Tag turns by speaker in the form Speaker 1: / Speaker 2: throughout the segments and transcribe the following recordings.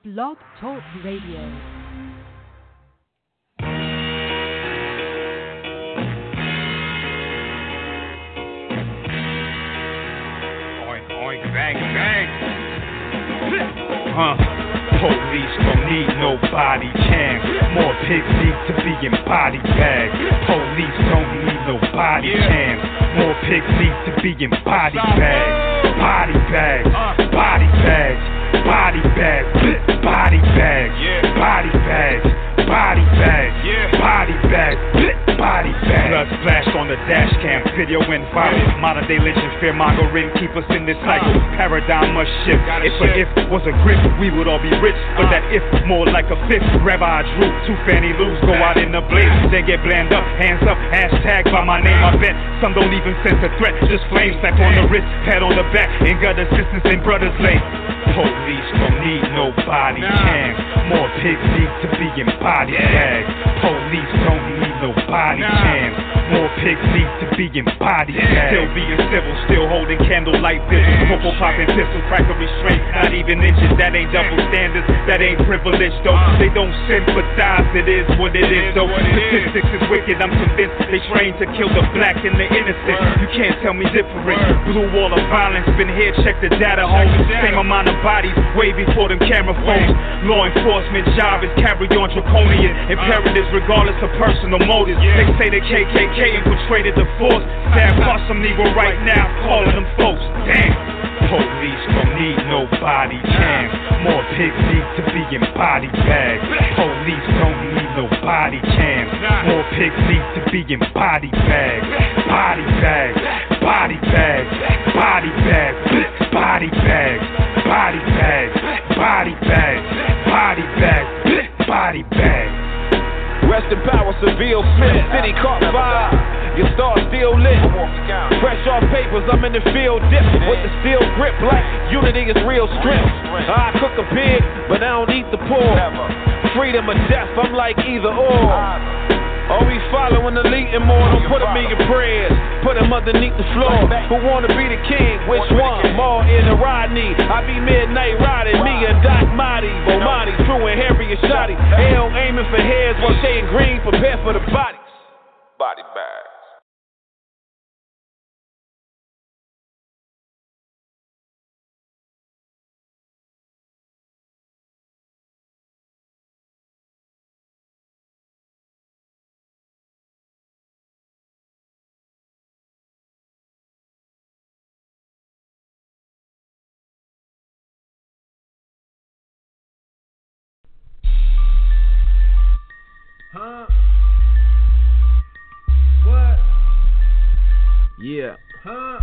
Speaker 1: Blog Talk Radio.
Speaker 2: Bang, bang. Police don't need no body cams. More pigs need to be in body bags. Police don't need no body cams. More pigs need to be in body bags. Body bags, body bags, body bags, body bags, body bags, body bags, body bags, body bags. Blood splashed on the dash cam, video went viral. Modern day lynching, fear mongering, keep us in this cycle. Paradigm must shift. If a if was a grip, we would all be rich. But that if more like a fifth. Rabbi Drew, two Fanny Lou's go out in the blaze. Then get bland up, hands up, hashtag by my name. I bet some don't even sense a threat. Just flame slap on the wrist, pat on the back, and got assistance in brothers lane. Police don't need no body cams. More pigs need to be in body bags. Police don't need no body cams. More pigs need to be in body bags. Still being civil, still holding candlelight vision. Popo popping pistol, crack a restraint. Not even inches, that ain't double standards. That ain't privilege though. They don't sympathize, it is what it is though. Statistics is wicked, I'm convinced. They trained to kill the black and the innocent. You can't tell me different. Blue wall of violence, been here, check the data home. Same amount of bodies, way before them camera phones. Law enforcement job is carry on draconian imperatives regardless of personal motives. They say the KKK infiltrated the force. Stab past some Negro right now, calling them folks. Damn. Police don't need no body cams. More pigs need to be in body bags. Police don't need no body cams. More pigs need to be in body bags. Body bags, body bags, body bags, body bags, body bags, body bags, body bags, body bags.
Speaker 3: Rest in power, Seville Smith. City caught fire. Your star still lit. Fresh off papers, I'm in the field dipping with the steel grip like unity is real strength. I cook a pig, but I don't eat the pork. Freedom or death, I'm like either or. Always following the leading more. Don't put them in your prayers. Put them underneath the floor. Who wanna be the king? Which one? More in the Rodney. I be midnight riding. Me and Doc Marty, Bomani, True and Harry and Shotty. Hell aiming for heads while staying green. Prepare for the bodies. Body bags.
Speaker 4: Huh? What? Yeah. Huh?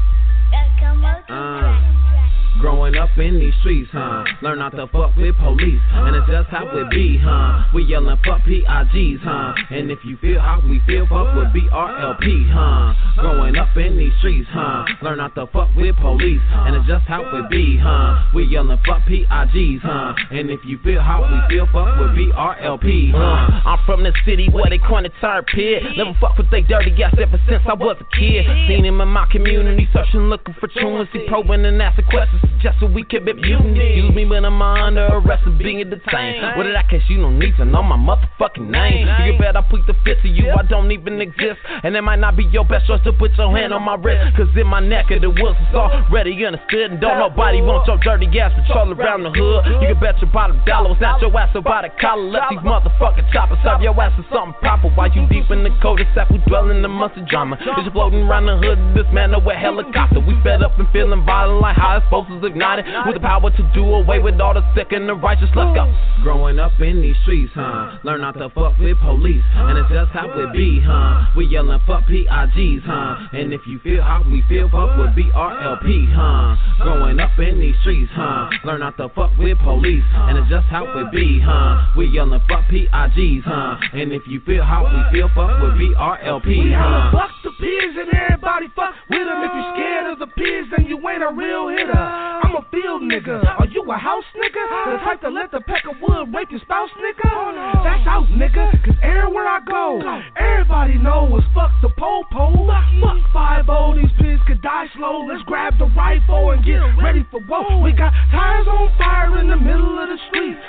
Speaker 4: Growing up in these streets, learn not to fuck with police, and it's just how it be, we yelling fuck PIGs, and if you feel how we feel, fuck with BRLP, Growing up in these streets, learn not to fuck with police, and it's just how it be, we yelling fuck PIGs, and if you feel how we feel, fuck with BRLP, I'm from the city where they corner tire pit. Never fuck with they dirty ass ever since I was a kid. Seen him in my community, searching, looking for truancy, probing and asking questions. Just so we can be mutant. Excuse me, but I'm under arrest for being detained. What did I catch? You don't need to know my motherfucking name. You can bet I put the fist to you, I don't even exist. And it might not be your best choice to put your hand on my wrist. Cause in my neck of the woods, it's already understood. And don't nobody want your dirty ass patrol around the hood. You can bet your bottom dollar was not your ass about a collar. Let these motherfucking choppers serve your ass with something proper. While you deep in the cul-de-sac, we dwelling amongst the drama. It's floating around the hood, this man with a helicopter. We fed up and feeling violent like how it's supposed to ignited with the power to do away with all the sick and the righteous. Let's go. Growing up in these streets, learn not to fuck with police, and it's just how it be, we yelling fuck PIGs, and if you feel how we feel, fuck with BRLP, Growing up in these streets, learn not to fuck with police, and it's just how it be, we yelling fuck PIGs, and if you feel how we feel, fuck with BRLP,
Speaker 5: Fuck the pigs and everybody fuck with them. If you scared of the pigs, then you ain't a real hitter. I'm a field nigga. Are you a house nigga? The type to let the peck of wood rape your spouse nigga? That's out nigga, cause everywhere I go, everybody knows fuck the po-po. Fuck 5-0, these pigs could die slow. Let's grab the rifle and get ready for war. We got tires on fire in the middle of the street.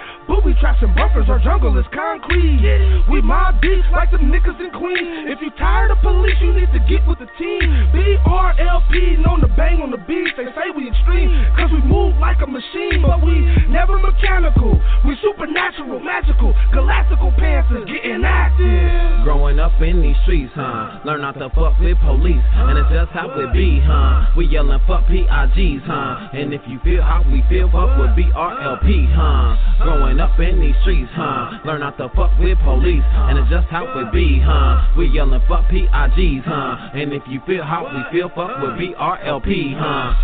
Speaker 5: cause our jungle is concrete. We mob deep like the niggas in Queens. If you tired of police, you need to get with the team. BRLP, known to bang on the beat. They say we extreme, cause we move like a machine, but we never mechanical. We supernatural, magical, galactical panthers getting active.
Speaker 4: Growing up in these streets, learn not to fuck with police, and it's just how it be, we yelling fuck PIGs, and if you feel how we feel, fuck with BRLP, Growing up in these streets, learn not to fuck with police, and it's just how it be, we yelling fuck PIGs, and if you feel how we feel, fuck with BRLP,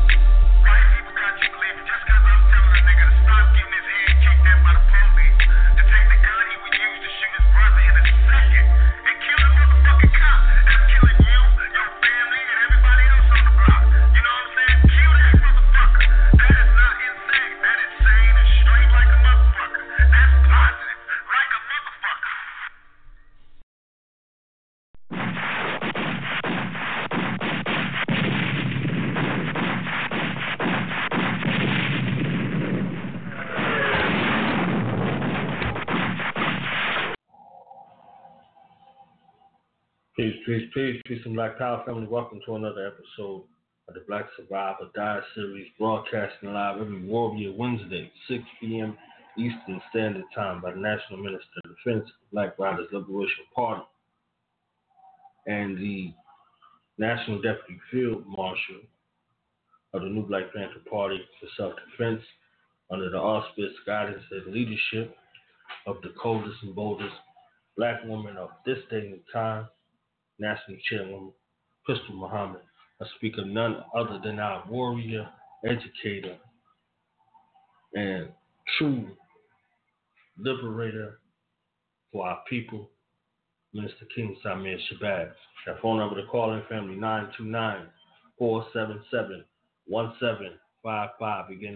Speaker 6: Peace and Black Power family. Welcome to another episode of the Black Survive or Die series, broadcasting live every Warrior Wednesday, 6 p.m. Eastern Standard Time by the National Minister of Defense, Black Riders Liberation Party, and the National Deputy Field Marshal of the New Black Panther Party for Self-Defense, under the auspice, guidance, and leadership of the coldest and boldest Black woman of this day and time, National Chairwoman Crystal Muhammad. I speak of none other than our warrior, educator, and true liberator for our people, Minister King Samir Shabazz. Our phone number to call in family, 929-477-1755. Again,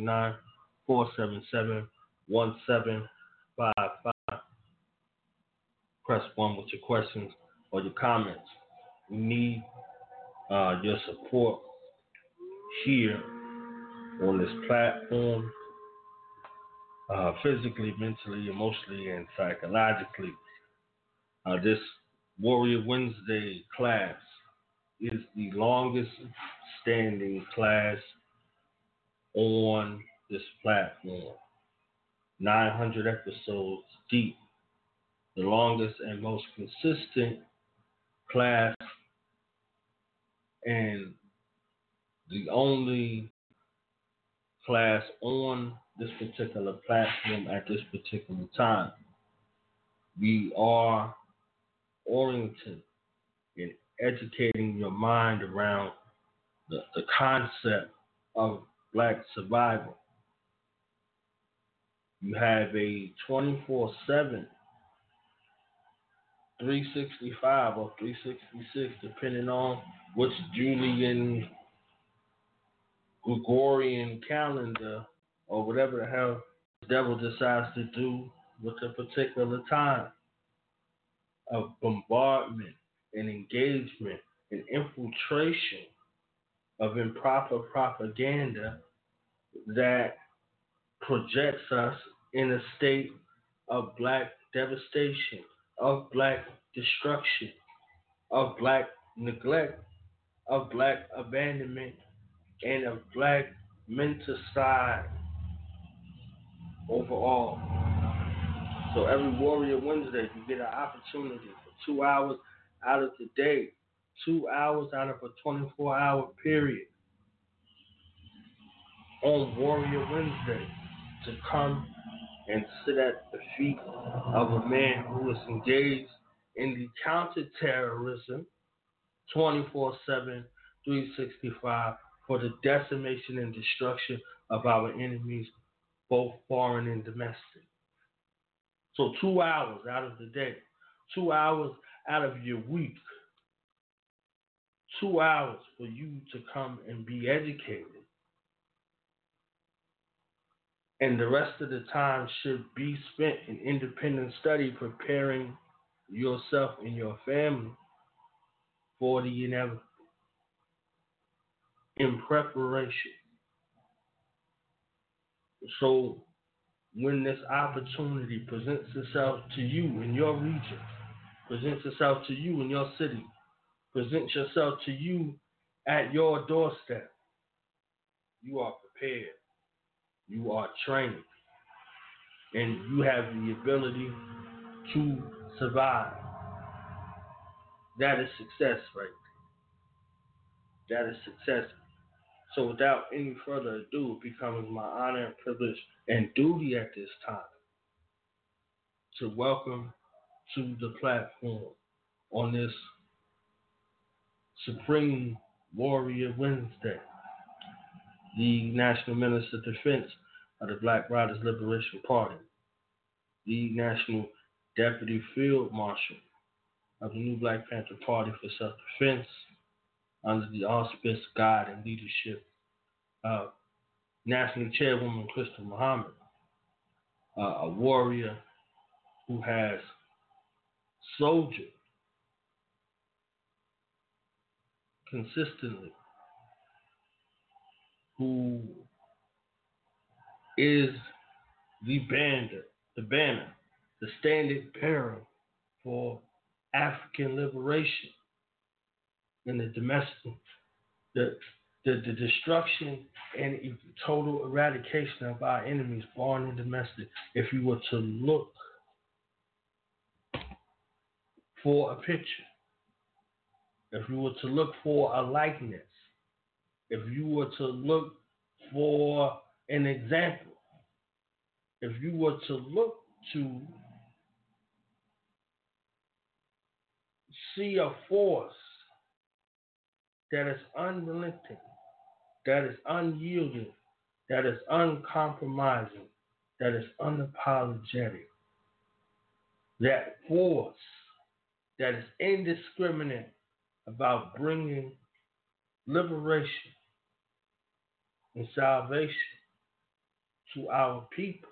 Speaker 6: 929-477-1755. Press 1 with your questions or your comments. We need your support here on this platform, physically, mentally, emotionally, and psychologically. This Warrior Wednesday class is the longest standing class on this platform. 900 episodes deep. The longest and most consistent class, and the only class on this particular platform at this particular time. We are oriented in educating your mind around the concept of Black survival. You have a 24/7 365 or 366, depending on which Julian Gregorian calendar or whatever the hell the devil decides to do with a particular time of bombardment and engagement and infiltration of improper propaganda that projects us in a state of Black devastation, of Black destruction, of Black neglect, of Black abandonment, and of Black menticide overall. So every Warrior Wednesday, you get an opportunity for 2 hours out of the day, 2 hours out of a 24-hour period on Warrior Wednesday to come and sit at the feet of a man who is engaged in the counterterrorism 24/7, 365 for the decimation and destruction of our enemies, both foreign and domestic. So 2 hours out of the day, 2 hours out of your week, 2 hours for you to come and be educated. And the rest of the time should be spent in independent study, preparing yourself and your family for the inevitable. In preparation. So when this opportunity presents itself to you in your region, presents itself to you in your city, presents yourself to you at your doorstep, you are prepared, you are trained, and you have the ability to survive. That is success right there. That is success. So without any further ado, it becomes my honor and privilege and duty at this time to welcome to the platform on this Supreme Warrior Wednesday, the National Minister of Defense of the Black Riders Liberation Party, the National Deputy Field Marshal of the New Black Panther Party for Self-Defense, under the auspice, guide, and leadership of National Chairwoman Crystal Muhammad, a warrior who has soldiered consistently, who is the banner, the standard bearer for African liberation and the domestic, the destruction and total eradication of our enemies, foreign and domestic. If you were to look for a picture, if you were to look for a likeness, if you were to look for an example, if you were to look to see a force that is unrelenting, that is unyielding, that is uncompromising, that is unapologetic, that force that is indiscriminate about bringing liberation and salvation to our people,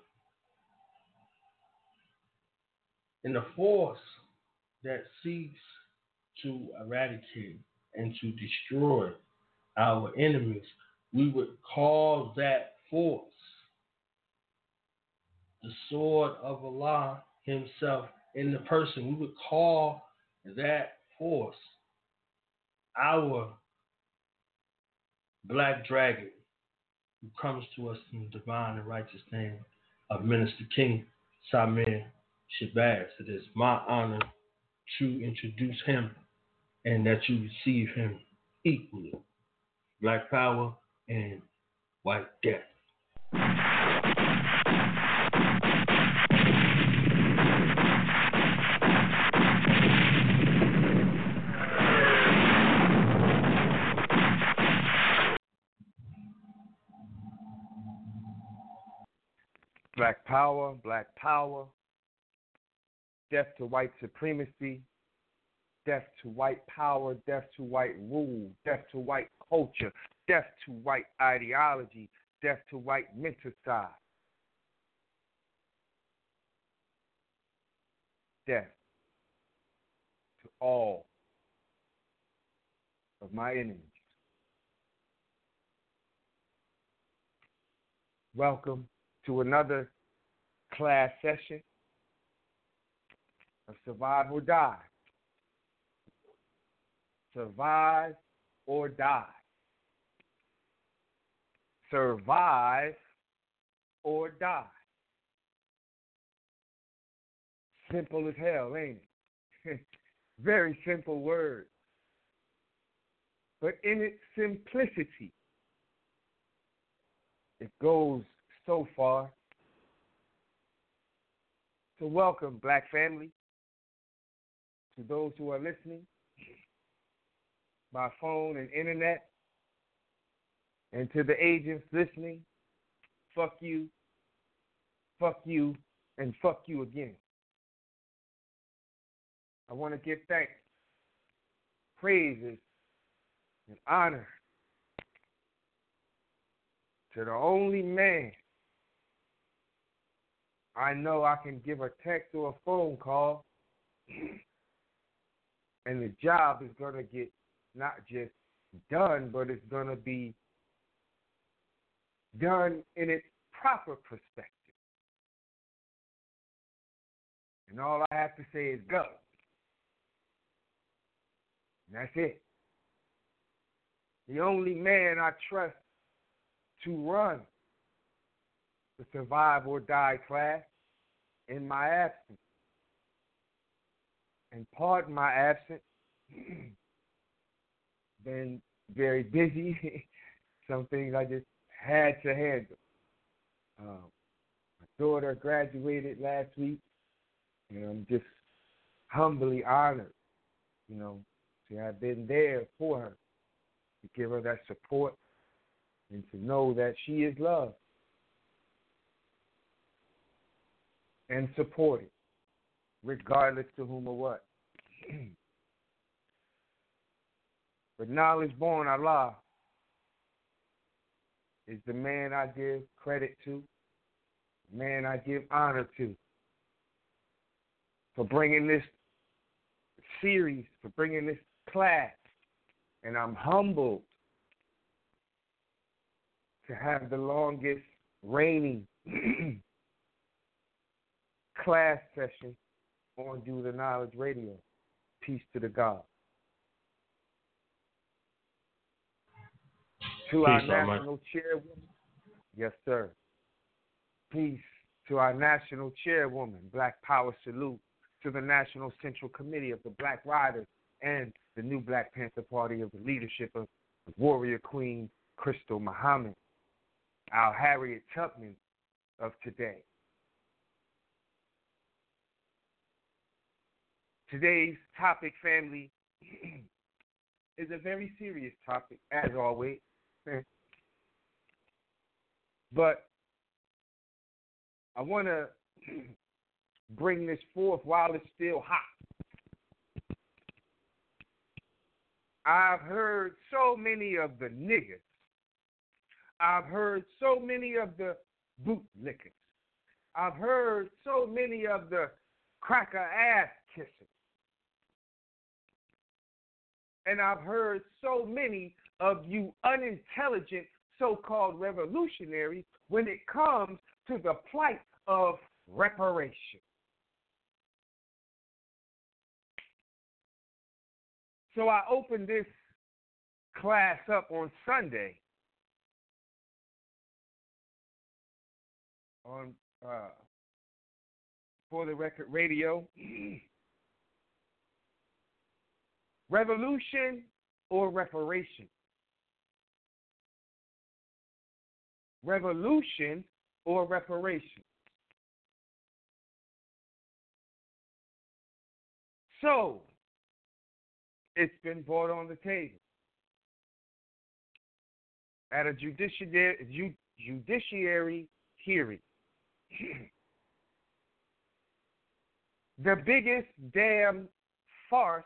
Speaker 6: and the force that seeks to eradicate and to destroy our enemies, we would call that force the sword of Allah himself in the person. We would call that force our black dragon, who comes to us in the divine and righteous name of Minister King Samir Shabazz. It is my honor to introduce him and that you receive him equally. Black Power and White Death.
Speaker 7: Black power, death to white supremacy, death to white power, death to white rule, death to white culture, death to white ideology, death to white menticide, death to all of my enemies. Welcome to another class session of Survive or Die. Survive or die. Survive or die. Simple as hell, ain't it? Very simple word. But in its simplicity, it goes so far. So welcome, Black family, to those who are listening by phone and internet, and to the agents listening, fuck you, and fuck you again. I want to give thanks, praises, and honor to the only man I know I can give a text or a phone call, and the job is going to get not just done, but it's going to be done in its proper perspective. And all I have to say is go. And that's it. The only man I trust to run the survive or die class in my absence. And pardon my absence. Been very busy. Some things I just had to handle. My daughter graduated last week, and I'm just humbly honored, to have been there for her, to give her that support, and to know that she is loved and supported, regardless to whom or what. But knowledge born Allah is the man I give credit to, the man I give honor to, for bringing this series, for bringing this class. And I'm humbled to have the longest reigning class session on Do the Knowledge Radio. Peace to the God. To our national chairwoman, yes, sir. Peace to our national chairwoman, Black Power salute to the National Central Committee of the Black Riders and the new Black Panther Party of the leadership of the warrior queen, Crystal Muhammad, our Harriet Tubman of today. Today's topic, family, is a very serious topic, as always. But I want to bring this forth while it's still hot. I've heard so many of the niggas. I've heard so many of the bootlickers. I've heard so many of the cracker ass kissers. And I've heard so many of you unintelligent so-called revolutionaries when it comes to the plight of reparation. So I opened this class up on Sunday on For the Record Radio. Revolution or reparation? Revolution or reparation? So, it's been brought on the table at a judiciary hearing. The biggest damn farce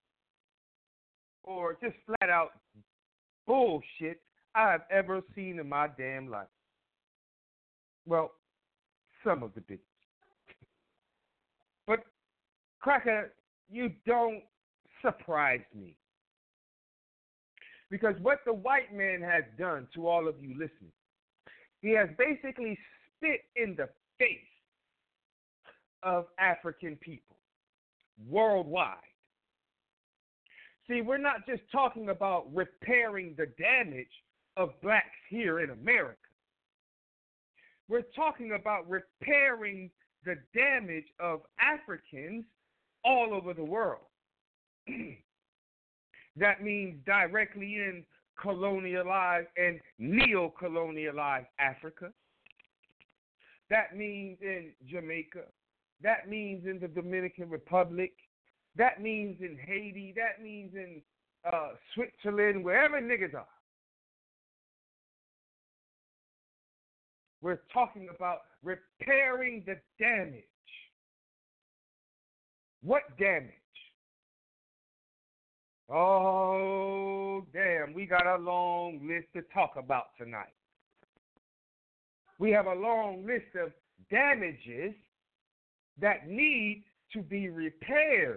Speaker 7: or just flat out bullshit I've ever seen in my damn life. Well, some of the biggest. But, Cracker, you don't surprise me. Because what the white man has done to all of you listening, he has basically spit in the face of African people worldwide. See, we're not just talking about repairing the damage of blacks here in America. We're talking about repairing the damage of Africans all over the world. That means directly in colonialized and neo-colonialized Africa. That means in Jamaica. That means in the Dominican Republic. That means in Haiti. That means in Switzerland, wherever niggas are. We're talking about repairing the damage. What damage? Oh, damn, we got a long list to talk about tonight. We have a long list of damages that need to be repaired.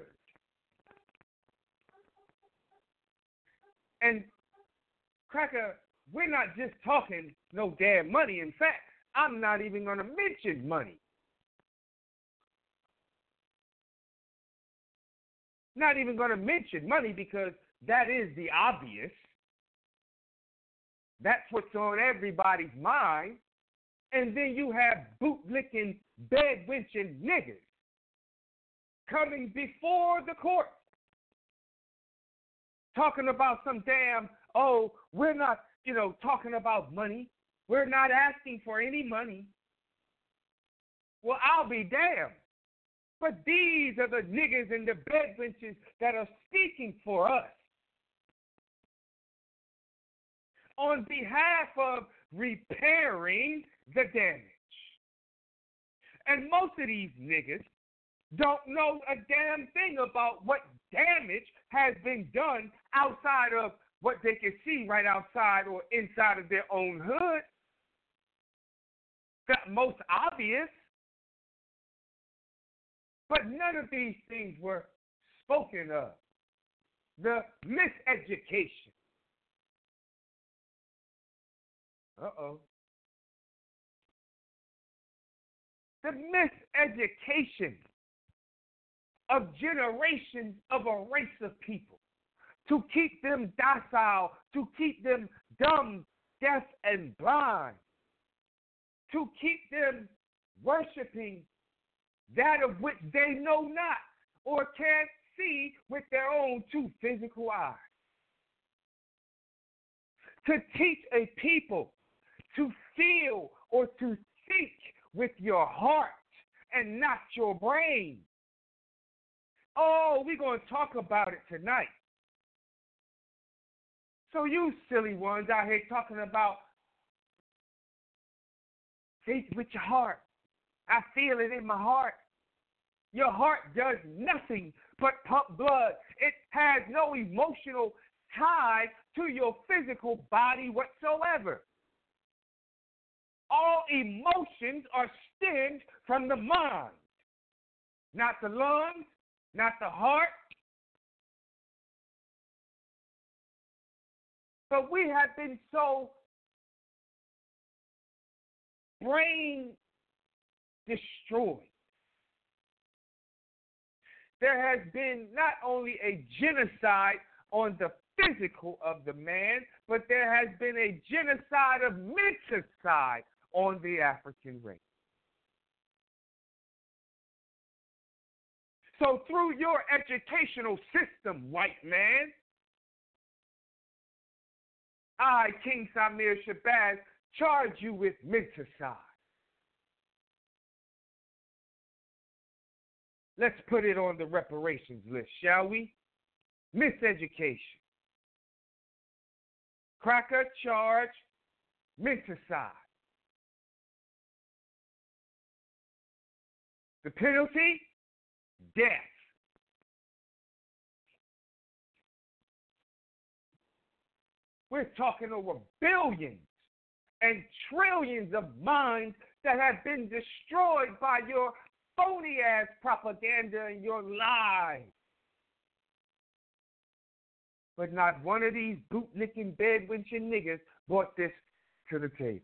Speaker 7: And, Cracker, we're not just talking no damn money. In fact, I'm not even going to mention money. Not even going to mention money because that is the obvious. That's what's on everybody's mind. And then you have bootlicking, bed-winching niggas coming before the court talking about some damn, oh, we're not, talking about money. We're not asking for any money. Well, I'll be damned. But these are the niggas and the bedwenches that are speaking for us on behalf of repairing the damage. And most of these niggas don't know a damn thing about what damage has been done outside of what they can see right outside or inside of their own hood. The most obvious. But none of these things were spoken of. The miseducation. The miseducation of generations of a race of people to keep them docile, to keep them dumb, deaf, and blind, to keep them worshiping that of which they know not or can't see with their own two physical eyes. To teach a people to feel or to think with your heart and not your brain. Oh, we're going to talk about it tonight. So you silly ones out here talking about think with your heart. I feel it in my heart. Your heart does nothing but pump blood. It has no emotional tie to your physical body whatsoever. All emotions are stemmed from the mind, not the lungs, not the heart. But we have been so brain destroyed. There has been not only a genocide on the physical of the man, but there has been a genocide of menticide on the African race. So through your educational system, white man, I, King Samir Shabazz, charge you with menticide. Let's put it on the reparations list, shall we? Miseducation. Cracker charge, menticide. The penalty? Death. We're talking over billions and trillions of minds that have been destroyed by your phony-ass propaganda and your lies. But not one of these bootlicking, bed-winching niggas brought this to the table.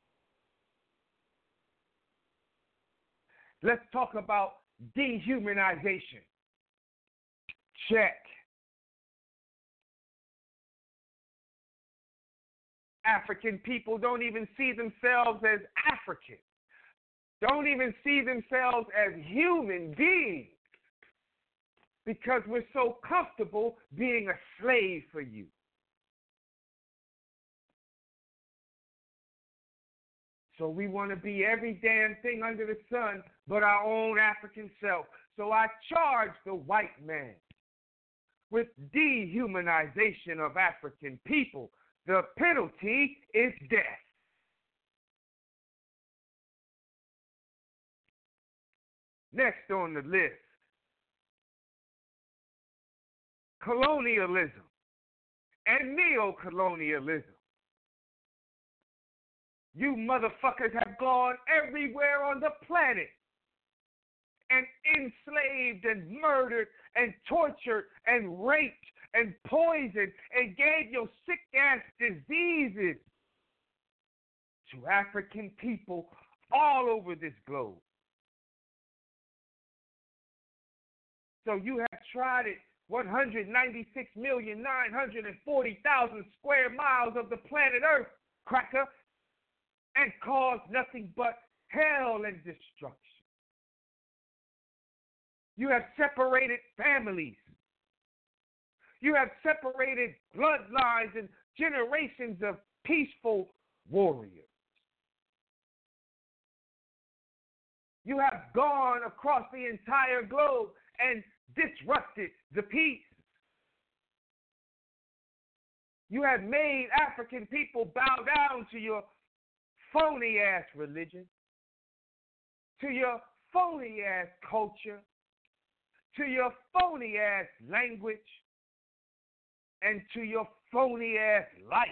Speaker 7: Let's talk about dehumanization. Check. African people don't even see themselves as African. Don't even see themselves as human beings because we're so comfortable being a slave for you. So we want to be every damn thing under the sun but our own African self. So I charge the white man with dehumanization of African people. The penalty is death. Next on the list, colonialism and neo-colonialism. You motherfuckers have gone everywhere on the planet and enslaved and murdered and tortured and raped and poisoned and gave your sick-ass diseases to African people all over this globe. So you have tried it 196,940,000 square miles of the planet Earth, cracker, and cause nothing but hell and destruction. You have separated families. You have separated bloodlines and generations of peaceful warriors. You have gone across the entire globe and disrupted the peace. You have made African people bow down to your phony-ass religion, to your phony-ass culture, to your phony-ass language, and to your phony-ass life.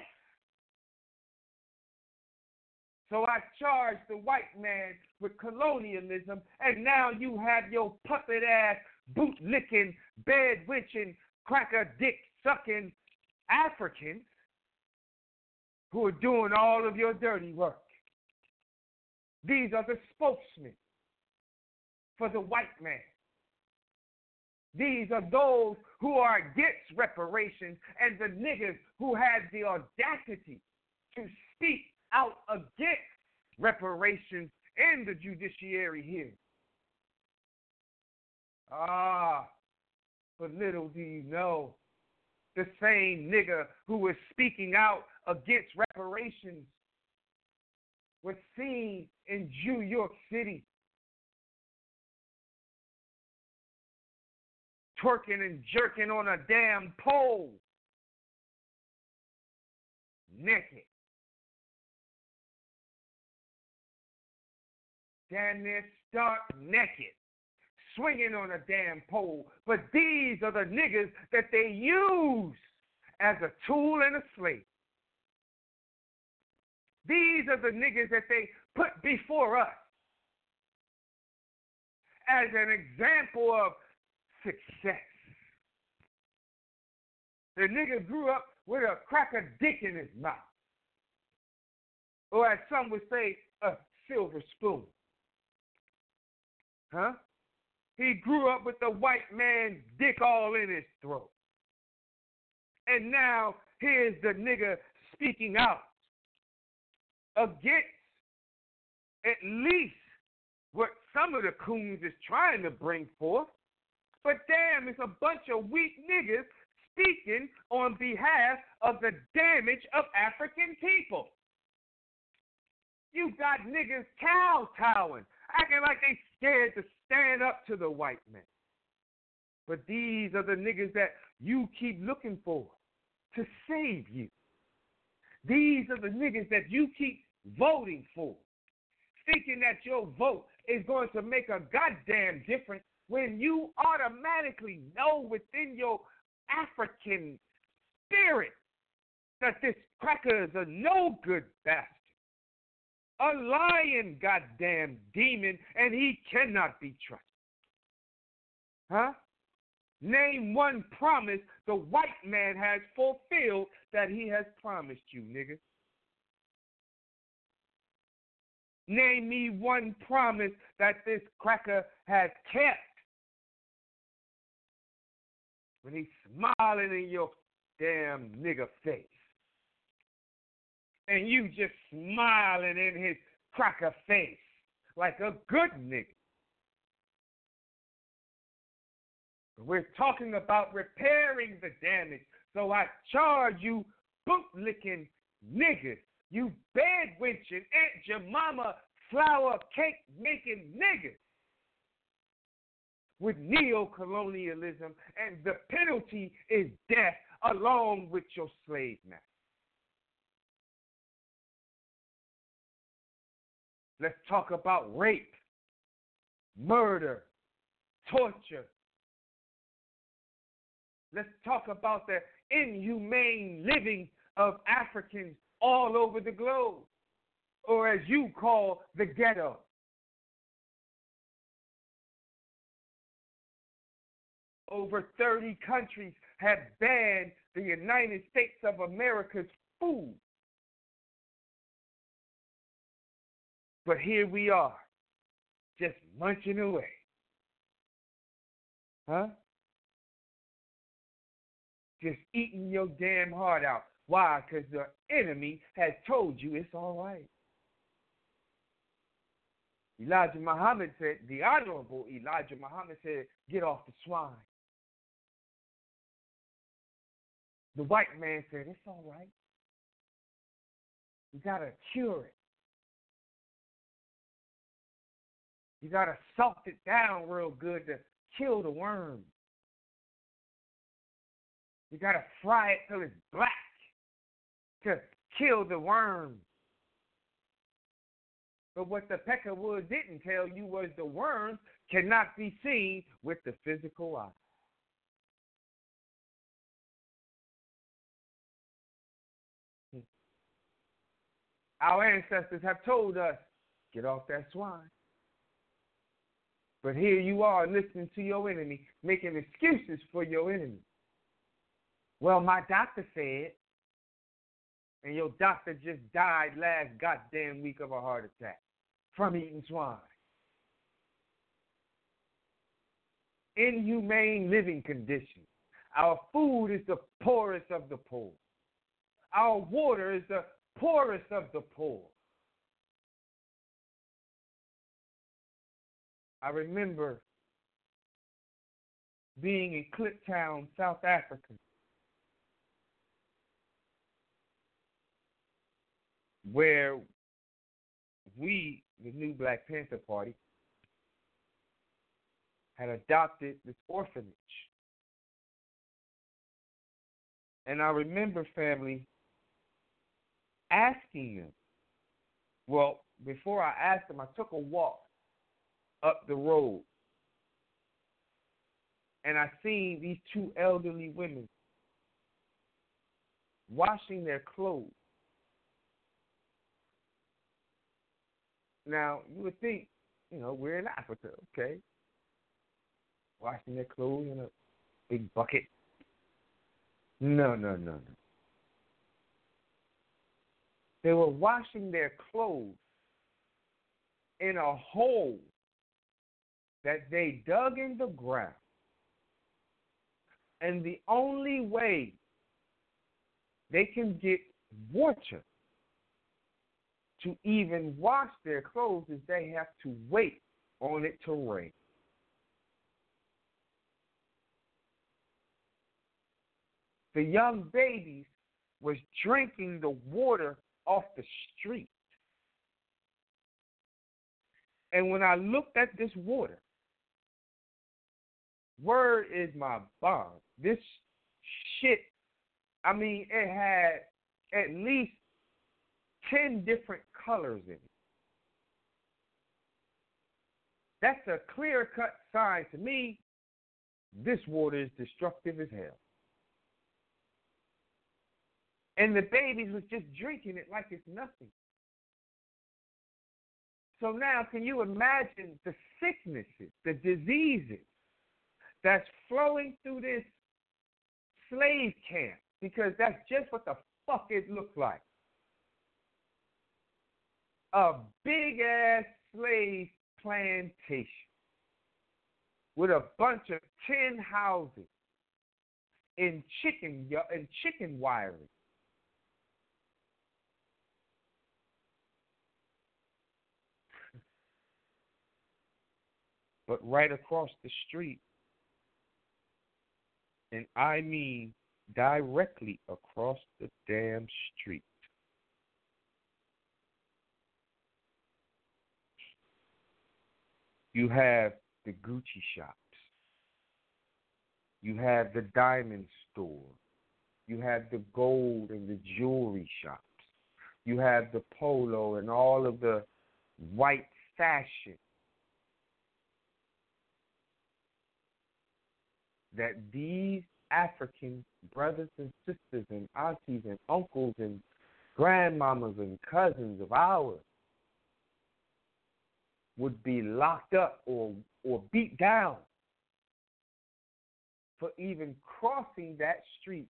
Speaker 7: So I charge the white man with colonialism, and now you have your puppet-ass, boot-licking, bed-witching, cracker-dick-sucking Africans who are doing all of your dirty work. These are the spokesmen for the white man. These are those who are against reparations and the niggas who had the audacity to speak out against reparations in the judiciary here. But little do you know, the same nigga who was speaking out against reparations was seen in New York City twerking and jerking on a damn pole, naked. Damn near stark naked, swinging on a damn pole. But these are the niggas that they use as a tool and a slave. These are the niggas that they put before us as an example of success. The nigga grew up with a cracker dick in his mouth. Or as some would say, a silver spoon. Huh? He grew up with the white man's dick all in his throat. And now here's the nigga speaking out against at least what some of the coons is trying to bring forth. But damn, it's a bunch of weak niggas speaking on behalf of the damage of African people. You got niggas kowtowing, acting like they scared to stand up to the white man. But these are the niggas that you keep looking for to save you. These are the niggas that you keep voting for, thinking that your vote is going to make a goddamn difference when you automatically know within your African spirit that this cracker is a no-good bastard, a lying goddamn demon, and he cannot be trusted. Huh? Name one promise the white man has fulfilled that he has promised you, nigga. Name me one promise that this cracker has kept. When he's smiling in your damn nigga face. And you just smiling in his cracker face like a good nigga. We're talking about repairing the damage. So I charge you boot-licking niggas, you bed-winching, Aunt Jemima flower cake-making niggas with neo-colonialism, and the penalty is death along with your slave master. Let's talk about rape, murder, torture. Let's talk about the inhumane living of Africans all over the globe, or as you call the ghetto. Over 30 countries have banned the United States of America's food. But here we are, just munching away. Huh? just eating your damn heart out. Why? Because the enemy has told you it's all right. Elijah Muhammad said, the Honorable Elijah Muhammad said, get off the swine. The white man said, it's all right. You got to cure it. You got to salt it down real good to kill the worm. You got to fry it till it's black to kill the worm. But what the Peckerwood didn't tell you was the worms cannot be seen with the physical eye. Our ancestors have told us, get off that swine. But here you are listening to your enemy, making excuses for your enemy. Well, my doctor said, and your doctor just died last goddamn week of a heart attack from eating swine. Inhumane living conditions. Our food is the poorest of the poor. Our water is the poorest of the poor. I remember being in Kliptown, South Africa, where we, the new Black Panther Party, had adopted this orphanage. And I remember, family, asking them. Well, before I asked them, I took a walk up the road. And I seen these two elderly women washing their clothes. Now, you would think, we're in Africa, okay? Washing their clothes in a big bucket. No. They were washing their clothes in a hole that they dug in the ground. And the only way they can get water to even wash their clothes is they have to wait on it to rain. The young babies was drinking the water off the street. And when I looked at this water, word is my bond. This shit, it had at least 10 different colors in it. That's a clear-cut sign to me, this water is destructive as hell. And the babies was just drinking it like it's nothing. So now, can you imagine the sicknesses, the diseases that's flowing through this slave camp? Because that's just what the fuck it looked like. A big-ass slave plantation with a bunch of tin houses and chicken wiring. But right across the street, and I mean directly across the damn street, you have the Gucci shops. You have the diamond store. You have the gold and the jewelry shops. You have the polo and all of the white fashion that these African brothers and sisters and aunties and uncles and grandmamas and cousins of ours would be locked up or beat down for even crossing that street.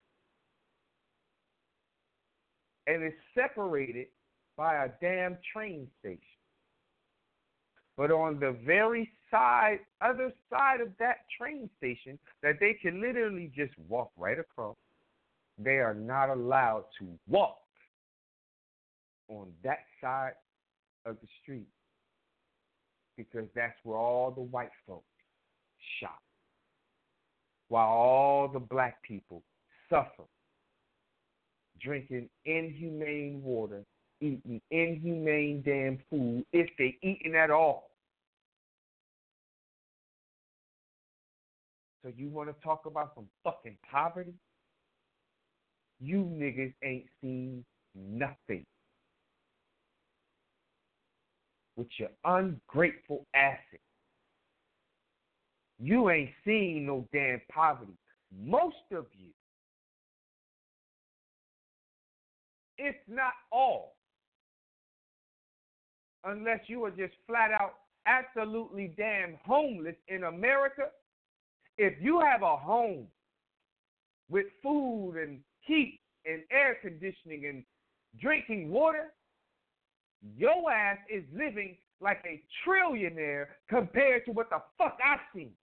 Speaker 7: And it's separated by a damn train station. But on the very other side of that train station, that they can literally just walk right across, they are not allowed to walk on that side of the street because that's where all the white folks shop, while all the black people suffer, drinking inhumane water, eating inhumane damn food, if they eating at all. So you want to talk about some fucking poverty? You niggas ain't seen nothing with your ungrateful asses. You ain't seen no damn poverty. Most of you, if not all, unless you are just flat out absolutely damn homeless in America, if you have a home with food and heat and air conditioning and drinking water, your ass is living like a trillionaire compared to what the fuck I've seen.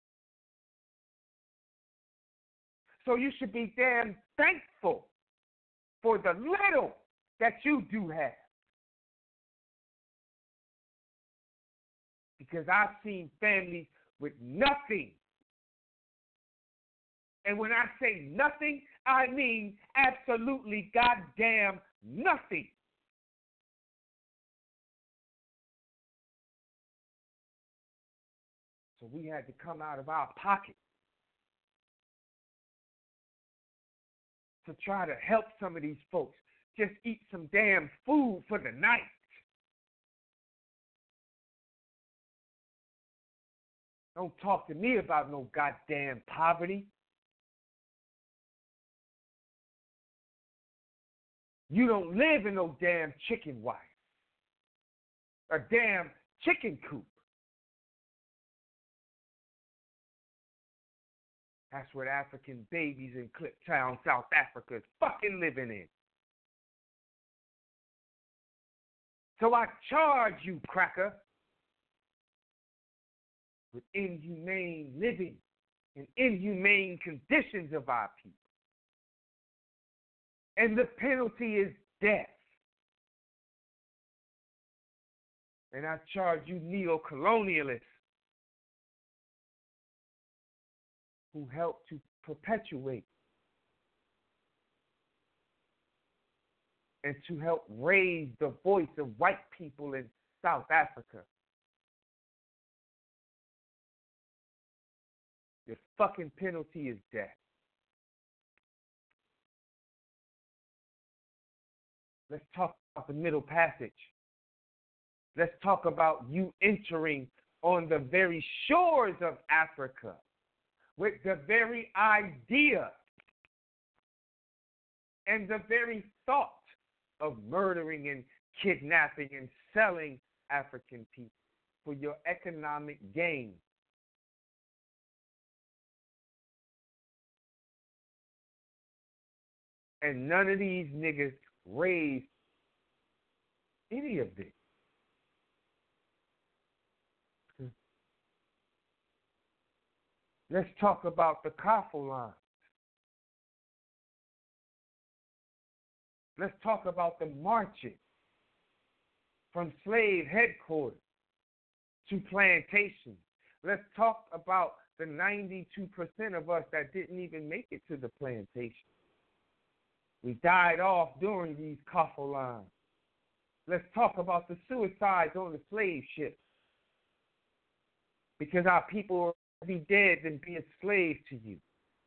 Speaker 7: So you should be damn thankful for the little that you do have. Because I've seen families with nothing. And when I say nothing, I mean absolutely goddamn nothing. So we had to come out of our pocket to try to help some of these folks just eat some damn food for the night. Don't talk to me about no goddamn poverty. You don't live in no damn chicken wire, a damn chicken coop. That's what African babies in Kliptown, South Africa is fucking living in. So I charge you, cracker, with inhumane living and inhumane conditions of our people. And the penalty is death. And I charge you neo-colonialists who help to perpetuate and to help raise the voice of white people in South Africa. Your fucking penalty is death. Let's talk about the Middle Passage. Let's talk about you entering on the very shores of Africa with the very idea and the very thought of murdering and kidnapping and selling African people for your economic gain. And none of these niggas raised any of this. Let's talk about the Kaffir line. Let's talk about the marches from slave headquarters to plantations. Let's talk about the 92% of us that didn't even make it to the plantation. We died off during these Kaffir lines. Let's talk about the suicides on the slave ships. Because our people will be dead than be a slave to you.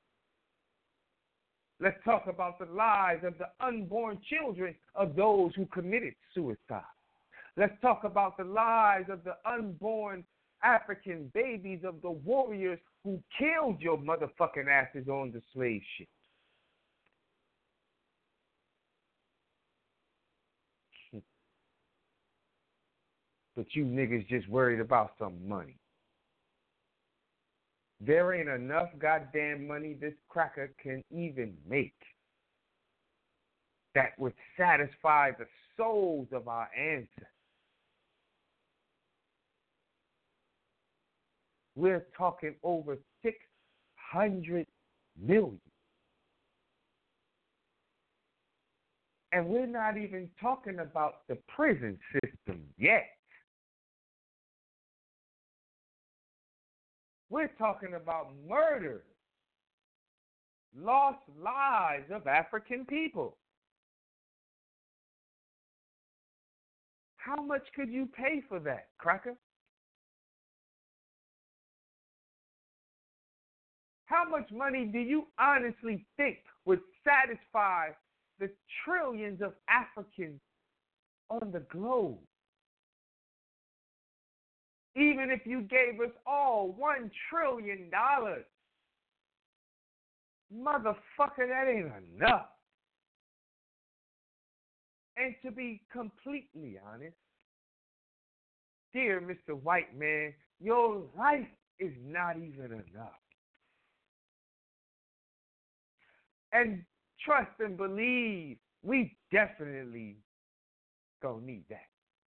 Speaker 7: Let's talk about the lives of the unborn children of those who committed suicide. Let's talk about the lives of the unborn African babies of the warriors who killed your motherfucking asses on the slave ship. But you niggas just worried about some money. There ain't enough goddamn money this cracker can even make that would satisfy the souls of our ancestors. We're talking over 600 million. And we're not even talking about the prison system yet. We're talking about murder, lost lives of African people. How much could you pay for that, Cracker? How much money do you honestly think would satisfy the trillions of Africans on the globe? Even if you gave us all $1 trillion, motherfucker, that ain't enough. And to be completely honest, dear Mr. White Man, your life is not even enough. And trust and believe, we definitely gonna need that.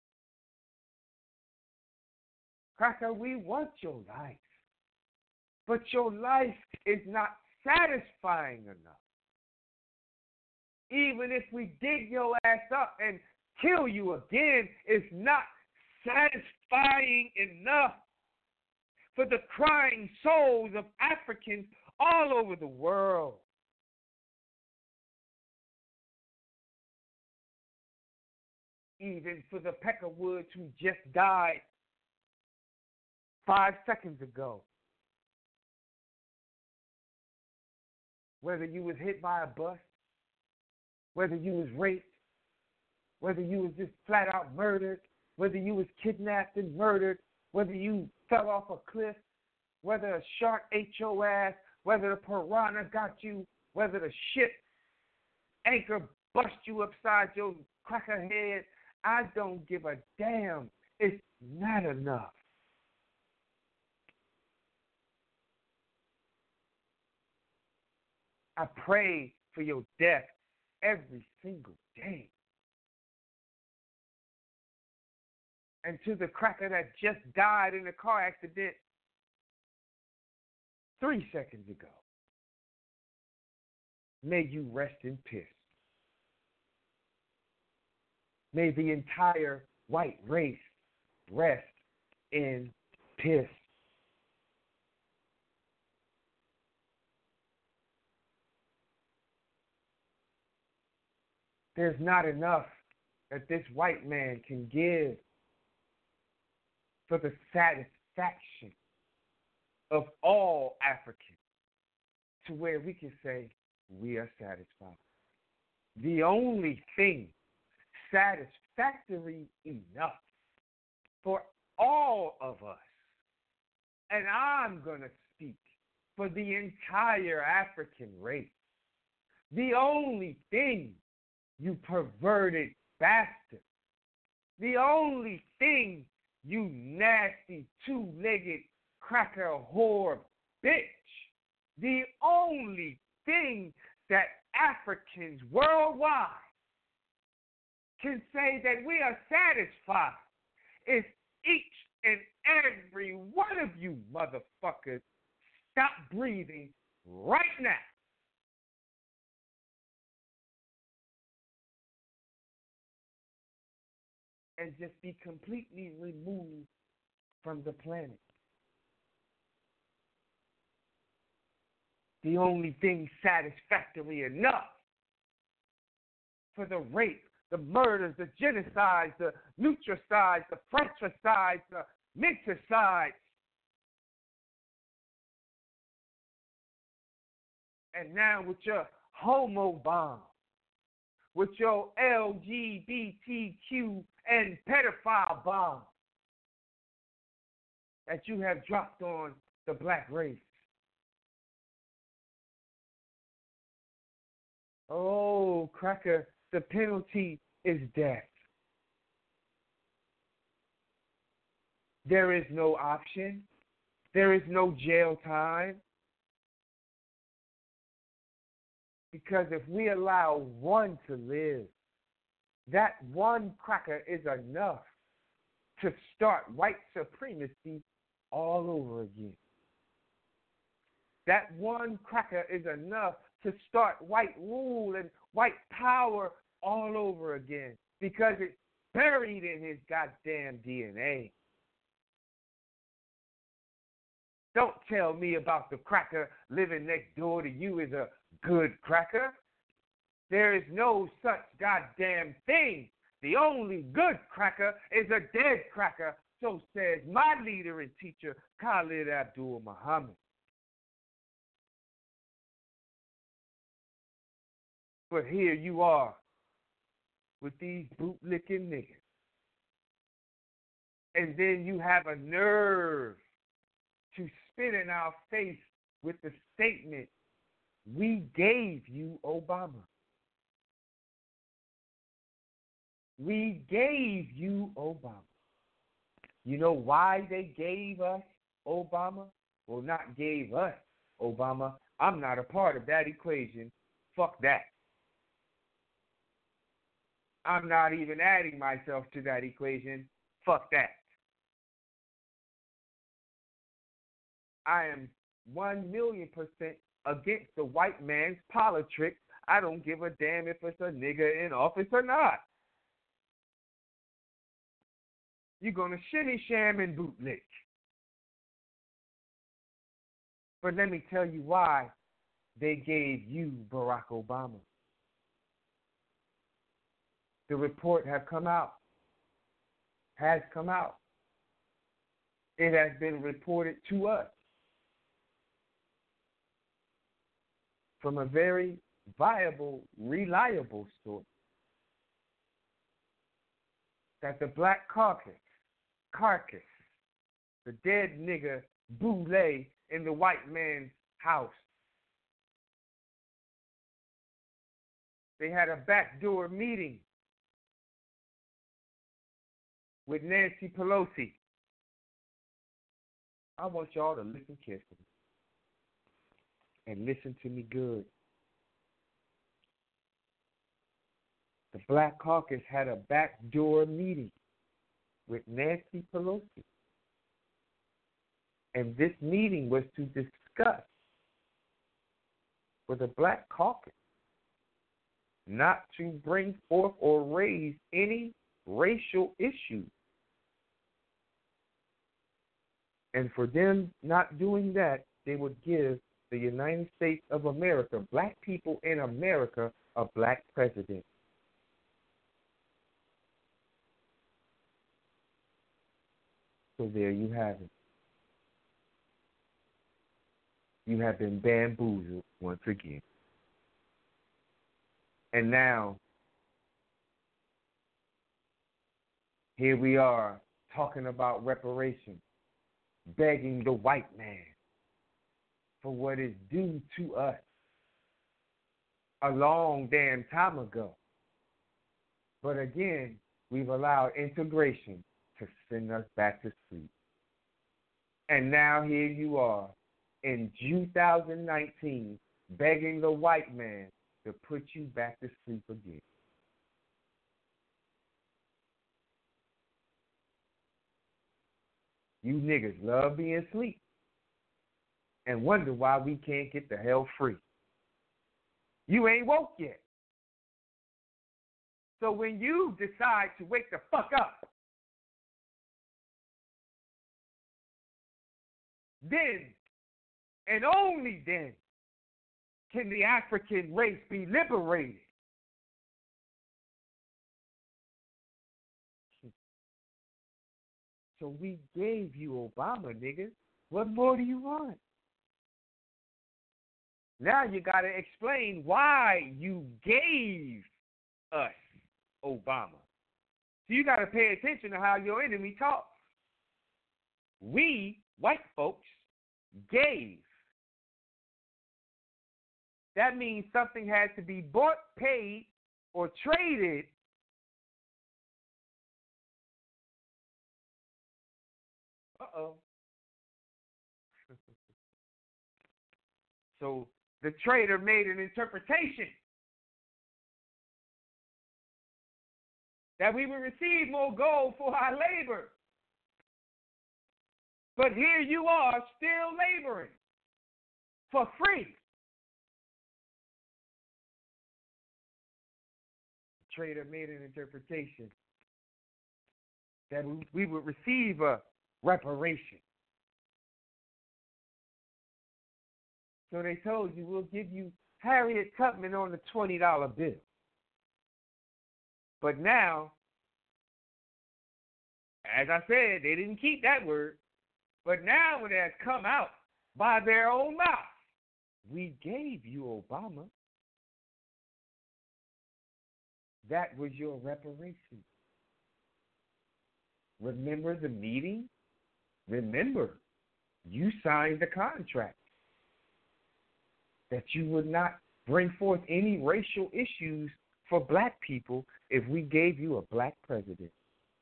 Speaker 7: Cracker, we want your life, but your life is not satisfying enough. Even if we dig your ass up and kill you again, it's not satisfying enough for the crying souls of Africans all over the world. Even for the Peckerwoods who just died 5 seconds ago. Whether you was hit by a bus, whether you was raped, whether you was just flat out murdered, whether you was kidnapped and murdered, whether you fell off a cliff, whether a shark ate your ass, whether the piranha got you, whether the ship anchor bust you upside your cracker head, I don't give a damn. It's not enough. I pray for your death every single day. And to the cracker that just died in a car accident 3 seconds ago, may you rest in peace. May the entire white race rest in peace. There's not enough that this white man can give for the satisfaction of all Africans to where we can say we are satisfied. The only thing satisfactory enough for all of us, and I'm going to speak for the entire African race, the only thing, you perverted bastard, the only thing, you nasty two-legged cracker whore bitch, the only thing that Africans worldwide can say that we are satisfied is each and every one of you motherfuckers stop breathing right now. And just be completely removed from the planet. The only thing satisfactory enough for the rape, the murders, the genocides, the nutricides, the fratricides, the menticides, and now with your homo bomb, with your LGBTQ and pedophile bomb that you have dropped on the black race. Oh, cracker, the penalty is death. There is no option. There is no jail time. Because if we allow one to live, that one cracker is enough to start white supremacy all over again. That one cracker is enough to start white rule and white power all over again because it's buried in his goddamn DNA. Don't tell me about the cracker living next door to you is a good cracker. There is no such goddamn thing. The only good cracker is a dead cracker, so says my leader and teacher, Khalid Abdul Muhammad. But here you are with these bootlicking niggas. And then you have a nerve to spit in our face with the statement, we gave you Obama. We gave you Obama. You know why they gave us Obama? Well, not gave us Obama. I'm not a part of that equation. Fuck that. I'm not even adding myself to that equation. Fuck that. I am 1,000,000% against the white man's politics. I don't give a damn if it's a nigga in office or not. You're going to shimmy, sham, and bootlick. But let me tell you why they gave you Barack Obama. The report has come out. It has been reported to us from a very viable, reliable source that the Black carcass, the dead nigga Boule in the white man's house, they had a backdoor meeting with Nancy Pelosi. I want y'all to listen carefully and listen to me good. The Black Caucus had a backdoor meeting with Nancy Pelosi. And this meeting was to discuss for the Black Caucus not to bring forth or raise any racial issues. And for them not doing that, they would give the United States of America, black people in America, a black president. So there you have it. You have been bamboozled once again. And now, here we are talking about reparations, begging the white man for what is due to us a long damn time ago. But again, we've allowed integration to send us back to sleep. And now here you are in 2019 begging the white man to put you back to sleep again. You niggas love being asleep and wonder why we can't get the hell free. You ain't woke yet. So when you decide to wake the fuck up, then and only then can the African race be liberated. So we gave you Obama, niggas. What more do you want? Now you got to explain why you gave us Obama. So you got to pay attention to how your enemy talks. We, white folks, gave. That means something had to be bought, paid, or traded So the trader made an interpretation that we would receive more gold for our labor. But here you are still laboring for free. The arbitrator made an interpretation that we would receive a reparation. So they told you, we'll give you Harriet Tubman on the $20 bill. But now, as I said, they didn't keep that word. But now it has come out by their own mouth. We gave you Obama. That was your reparation. Remember the meeting? Remember, you signed the contract that you would not bring forth any racial issues for black people if we gave you a black president.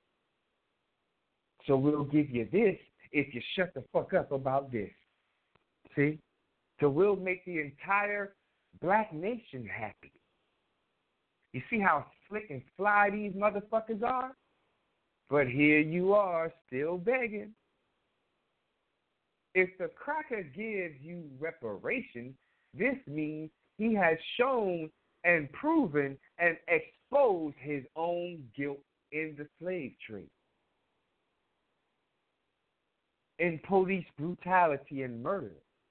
Speaker 7: So we'll give you this if you shut the fuck up about this. See? So we'll make the entire black nation happy. You see how slick and fly these motherfuckers are? But here you are, still begging. If the cracker gives you reparations, this means he has shown and proven and exposed his own guilt in the slave trade, in police brutality and murder.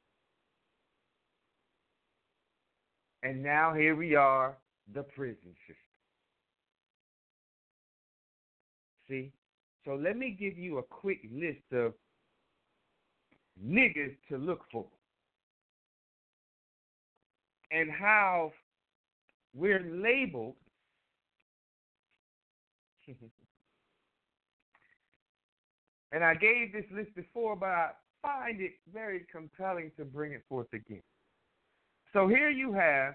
Speaker 7: And now here we are, the prison system. See? So let me give you a quick list of niggas to look for and how we're labeled and I gave this list before, but I find it very compelling to bring it forth again. So here you have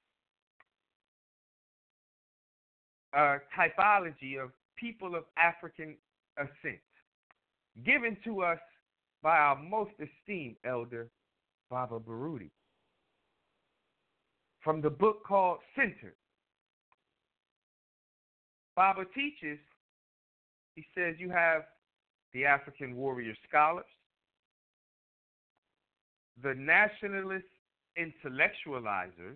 Speaker 7: a typology of people of African ascent given to us by our most esteemed elder, Baba Baruti, from the book called Centered. Baba teaches, he says, you have the African warrior scholars, the nationalist intellectualizers.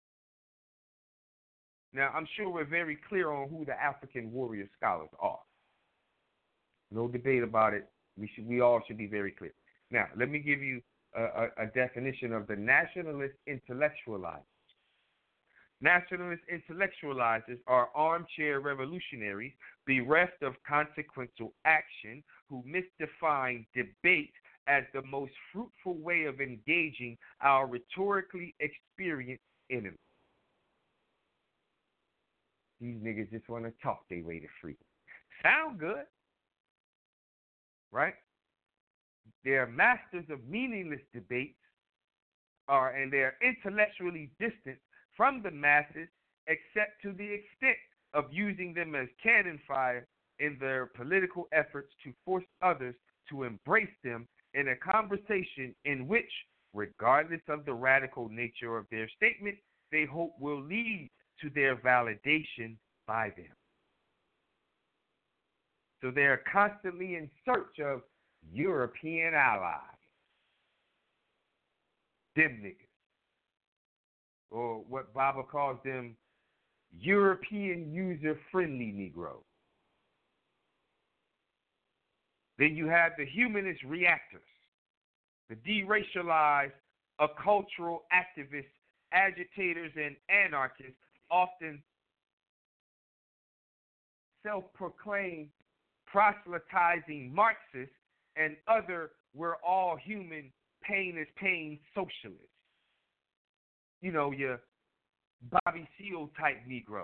Speaker 7: Now, I'm sure we're very clear on who the African warrior scholars are. No debate about it. We all should be very clear. Now, let me give you a definition of the nationalist intellectualizers. Nationalist intellectualizers are armchair revolutionaries bereft of consequential action who misdefine debate as the most fruitful way of engaging our rhetorically experienced enemy. These niggas just want to talk their way to freedom. Sound good, right? They're masters of meaningless debates, and they're intellectually distant from the masses, except to the extent of using them as cannon fire in their political efforts to force others to embrace them in a conversation in which, regardless of the radical nature of their statement, they hope will lead to their validation by them. So they are constantly in search of European allies. Them niggas. Or what Baba calls them, European user-friendly Negroes. Then you have the humanist reactors, the deracialized, cultural activists, agitators, and anarchists, often self-proclaimed proselytizing Marxists and other we're all human, pain is pain socialists. You know, your Bobby Seale type Negroes.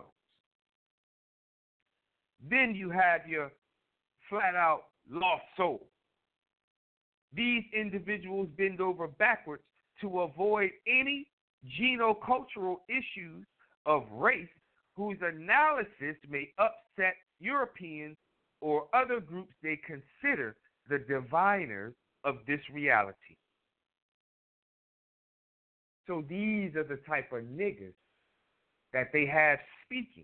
Speaker 7: Then you have your flat out lost soul. These individuals bend over backwards to avoid any genocultural issues of race whose analysis may upset Europeans or other groups they consider the diviners of this reality. So these are the type of niggas that they have speaking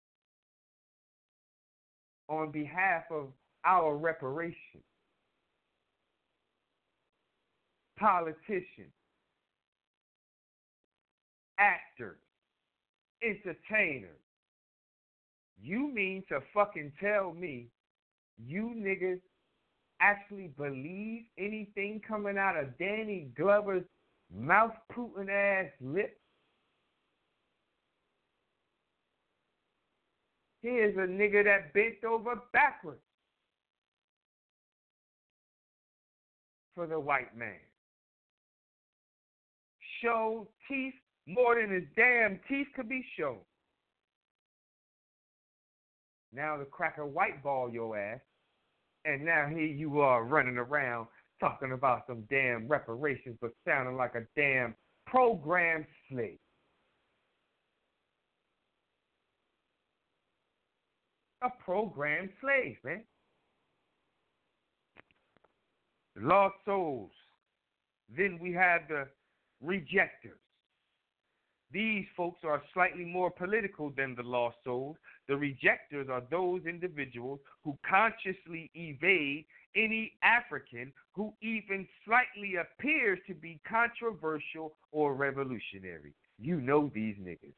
Speaker 7: on behalf of our reparation. Politicians, actors, entertainers, You mean to fucking tell me you niggas actually believe anything coming out of Danny Glover's mouth-pooting ass lips? Here's a nigga that bent over backwards for the white man. Showed teeth more than his damn teeth could be shown. Now the cracker white ball your ass, and now here you are running around talking about some damn reparations but sounding like a damn programmed slave. A programmed slave, man. Lost souls. Then we have the rejectors. These folks are slightly more political than the lost souls. The rejectors are those individuals who consciously evade any African who even slightly appears to be controversial or revolutionary. You know these niggas.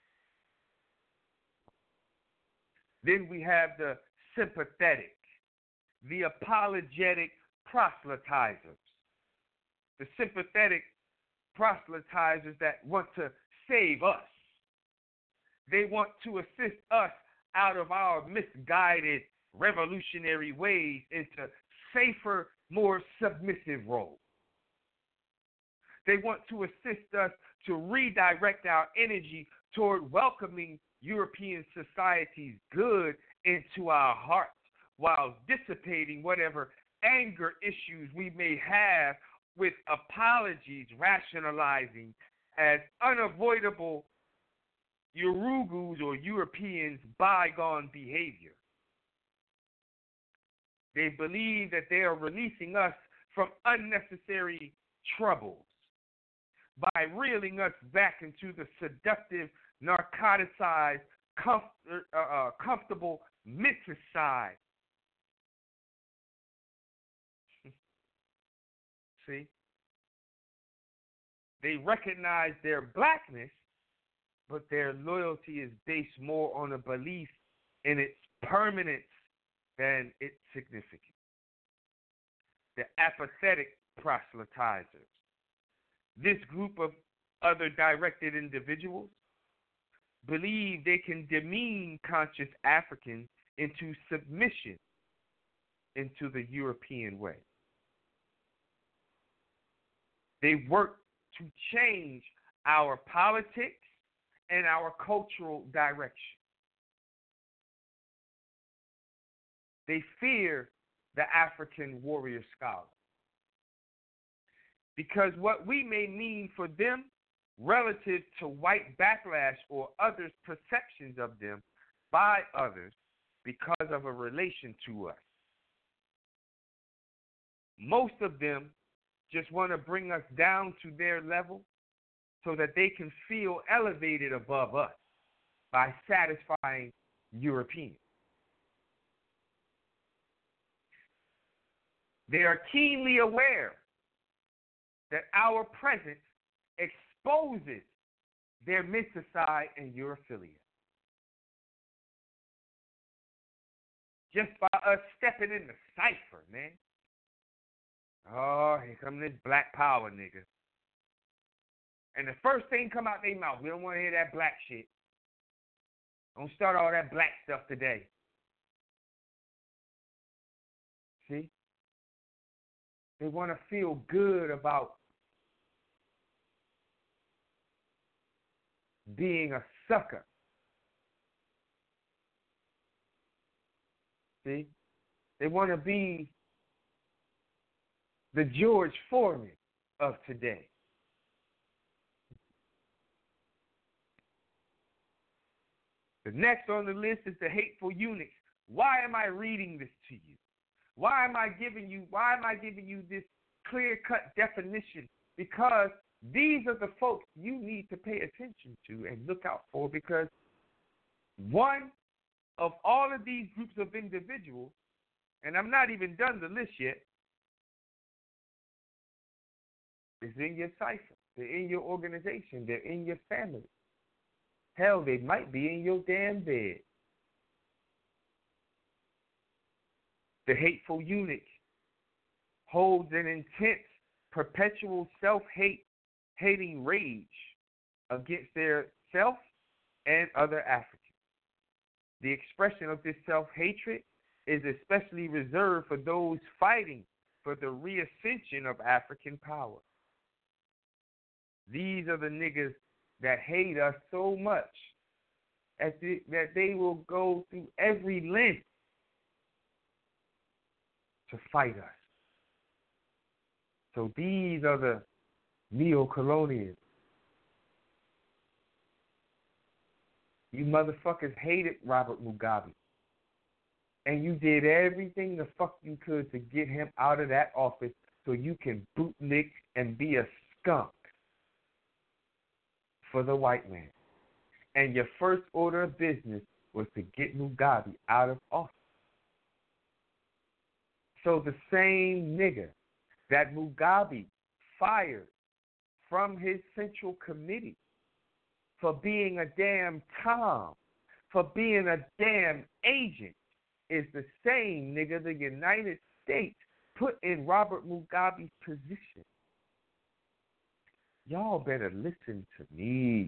Speaker 7: Then we have the sympathetic, the apologetic proselytizers. The sympathetic proselytizers that want to save us. They want to assist us out of our misguided revolutionary ways into safer, more submissive roles. They want to assist us to redirect our energy toward welcoming European society's good into our hearts while dissipating whatever anger issues we may have with apologies rationalizing as unavoidable Urugus or Europeans' bygone behavior. They believe that they are releasing us from unnecessary troubles by reeling us back into the seductive, narcoticized, comfortable menticide. See? They recognize their blackness, but their loyalty is based more on a belief in its permanence than its significance. The apathetic proselytizers. This group of other directed individuals believe they can demean conscious Africans into submission into the European way. They work to change our politics and our cultural direction. They fear the African warrior scholar. Because what we may mean for them relative to white backlash or others' perceptions of them by others because of a relation to us. Most of them just want to bring us down to their level so that they can feel elevated above us by satisfying Europeans. They are keenly aware that our presence exposes their menticide and europhilia. Just by us stepping in the cipher, man. Oh, here come this black power nigga. And the first thing come out their mouth, we don't want to hear that black shit. Don't start all that black stuff today. See? They want to feel good about being a sucker. See? They want to be the George Foreman of today. The next on the list is the hateful eunuchs. Why am I reading this to you? Why am I giving you this clear-cut definition? Because these are the folks you need to pay attention to and look out for, because one of all of these groups of individuals, and I'm not even done the list yet, is in your cipher. They're in your organization. They're in your family. Hell, they might be in your damn bed. The hateful eunuch holds an intense, perpetual hating rage against their self and other Africans. The expression of this self-hatred is especially reserved for those fighting for the reascension of African power. These are the niggas that hate us so much that they will go through every length to fight us. So these are the neo-colonials. You motherfuckers hated Robert Mugabe. And you did everything the fuck you could to get him out of that office so you can bootlick and be a skunk for the white man. And your first order of business was to get Mugabe out of office. So the same nigga that Mugabe fired from his central committee for being a damn Tom, for being a damn agent, is the same nigga the United States put in Robert Mugabe's position. Y'all better listen to me.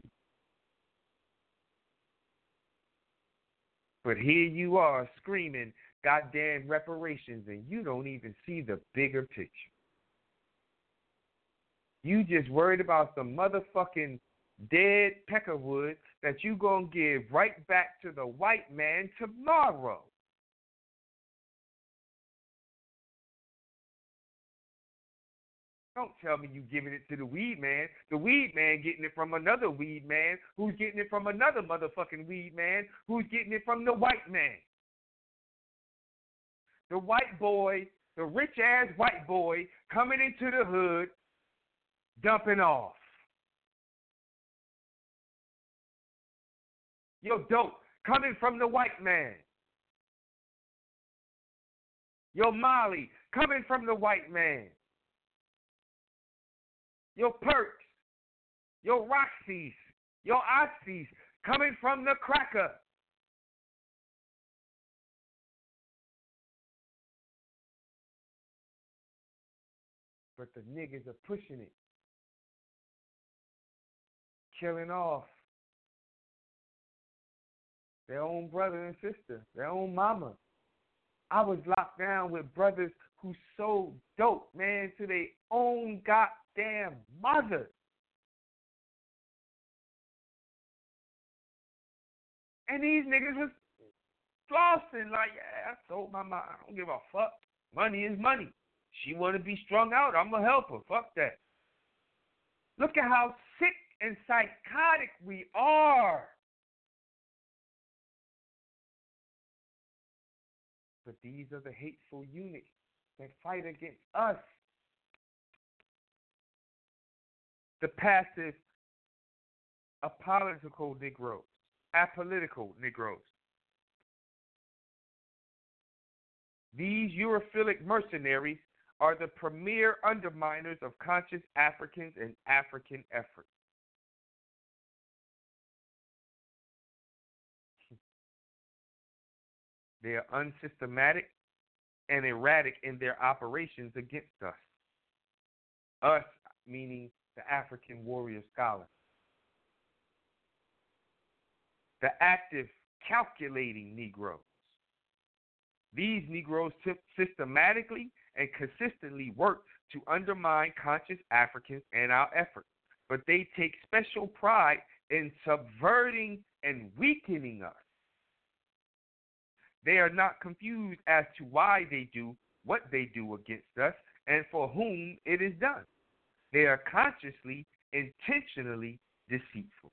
Speaker 7: But here you are screaming goddamn reparations and you don't even see the bigger picture. You just worried about some motherfucking dead peckerwood that you gonna give right back to the white man tomorrow. Don't tell me you giving it to the weed man. The weed man getting it from another weed man who's getting it from another motherfucking weed man who's getting it from the white man. The white boy, the rich-ass white boy coming into the hood, dumping off. Your dope coming from the white man. Your Molly coming from the white man. Your perks, your Roxys, your Oxys coming from the cracker. But the niggas are pushing it, killing off their own brother and sister, their own mama. I was locked down with brothers who sold dope, man, to their own goddamn mother. And these niggas was flossing like, yeah, I sold my mom. I don't give a fuck. Money is money. She want to be strung out. I'm going to help her. Fuck that. Look at how sick and psychotic we are. But these are the hateful eunuchs that fight against us. The passive, apolitical Negroes, apolitical Negroes. These Europhilic mercenaries are the premier underminers of conscious Africans and African effort. They are unsystematic and erratic in their operations against us. Us, meaning the African warrior scholar. The active, calculating Negroes. These Negroes systematically and consistently work to undermine conscious Africans and our efforts, but they take special pride in subverting and weakening us. They are not confused as to why they do what they do against us and for whom it is done. They are consciously, intentionally deceitful.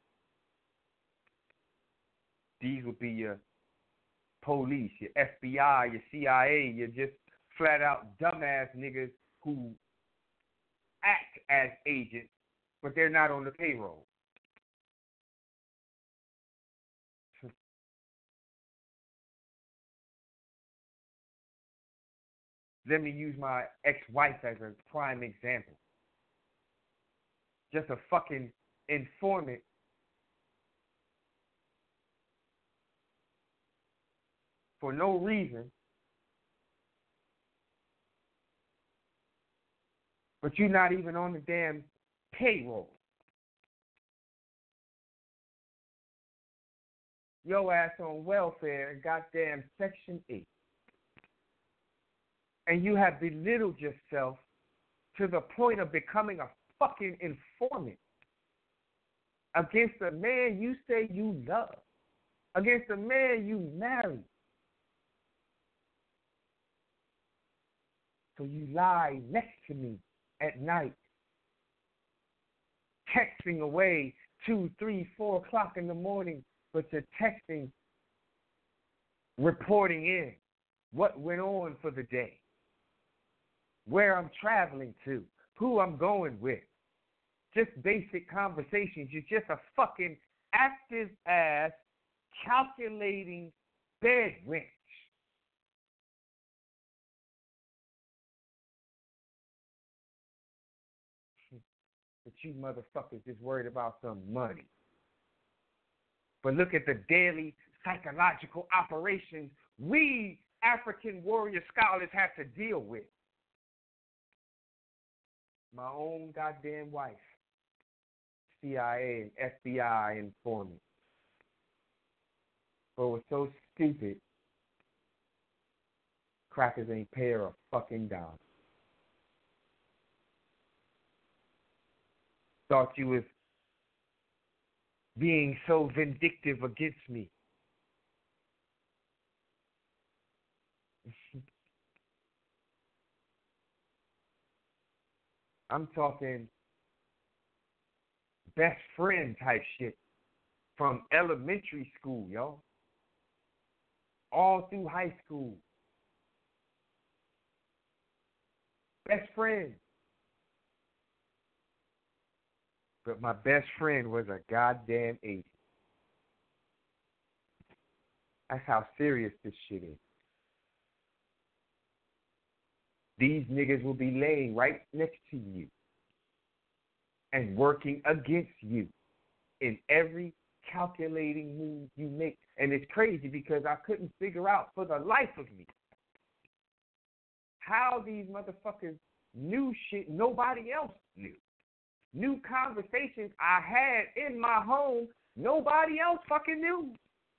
Speaker 7: These would be your police, your FBI, your CIA, your just flat out dumbass niggas who act as agents, but they're not on the payroll. Let me use my ex-wife as a prime example. Just a fucking informant for no reason but you're not even on the damn payroll. Your ass on welfare and goddamn Section 8. And you have belittled yourself to the point of becoming a fucking informant against a man you say you love, against a man you marry. So you lie next to me at night, texting away 2, 3, 4 o'clock in the morning, but you're texting, reporting in what went on for the day, where I'm traveling to, who I'm going with. Just basic conversations. You're just a fucking active ass, calculating bed wench. But you motherfuckers just worried about some money. But look at the daily psychological operations we African warrior scholars have to deal with. My own goddamn wife, CIA and FBI informant. But was so stupid, crackers ain't pay her a fucking dime. Thought you was being so vindictive against me. I'm talking best friend type shit from elementary school, yo. All through high school. Best friend. But my best friend was a goddamn agent. That's how serious this shit is. These niggas will be laying right next to you and working against you in every calculating move you make. And it's crazy because I couldn't figure out for the life of me how these motherfuckers knew shit nobody else knew. New conversations I had in my home, nobody else fucking knew.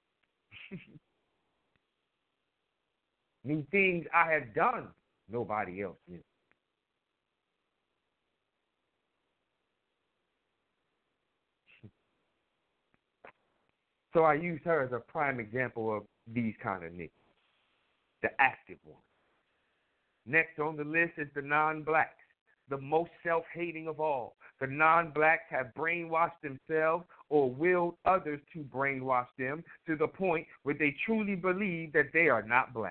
Speaker 7: New things I had done, nobody else knew. So I use her as a prime example of these kind of niggas, the active ones. Next on the list is the non-blacks, the most self-hating of all. The non-blacks have brainwashed themselves or willed others to brainwash them to the point where they truly believe that they are not black.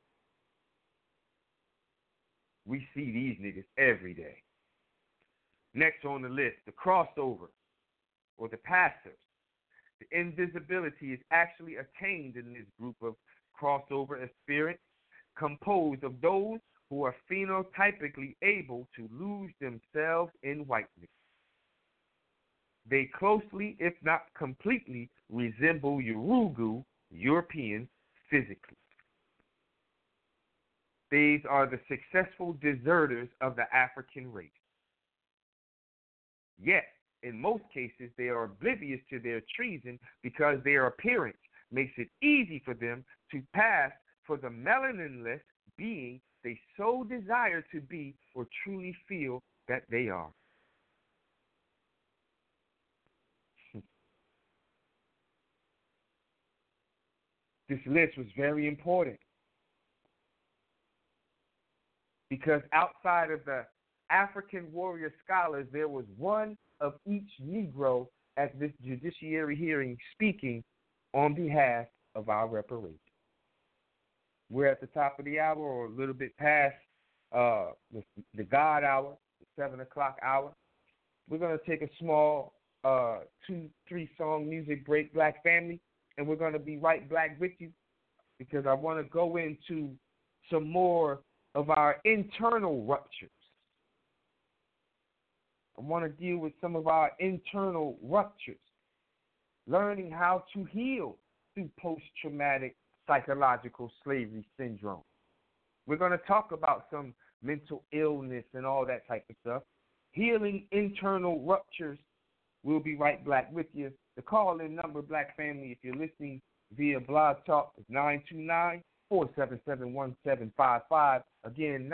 Speaker 7: We see these niggas every day. Next on the list, the crossover or the passers. The invisibility is actually attained in this group of crossover spirits composed of those who are phenotypically able to lose themselves in whiteness. They closely, if not completely, resemble Yurugu Europeans physically. These are the successful deserters of the African race. Yet, in most cases, they are oblivious to their treason because their appearance makes it easy for them to pass for the melaninless being they so desire to be or truly feel that they are. This list was very important because outside of the African warrior scholars, there was one of each Negro at this judiciary hearing speaking on behalf of our reparations. We're at the top of the hour or a little bit past the God hour, the 7 o'clock hour. We're going to take a small 2-3 song music break, Black family, and we're going to be right back with you because I want to go into some more of our internal ruptures. I want to deal with some of our internal ruptures, learning how to heal through post-traumatic psychological slavery syndrome. We're going to talk about some mental illness and all that type of stuff. Healing internal ruptures. We'll be right back with you. The call-in number, Black Family, if you're listening via Blog Talk, is 929-477-1755. Again,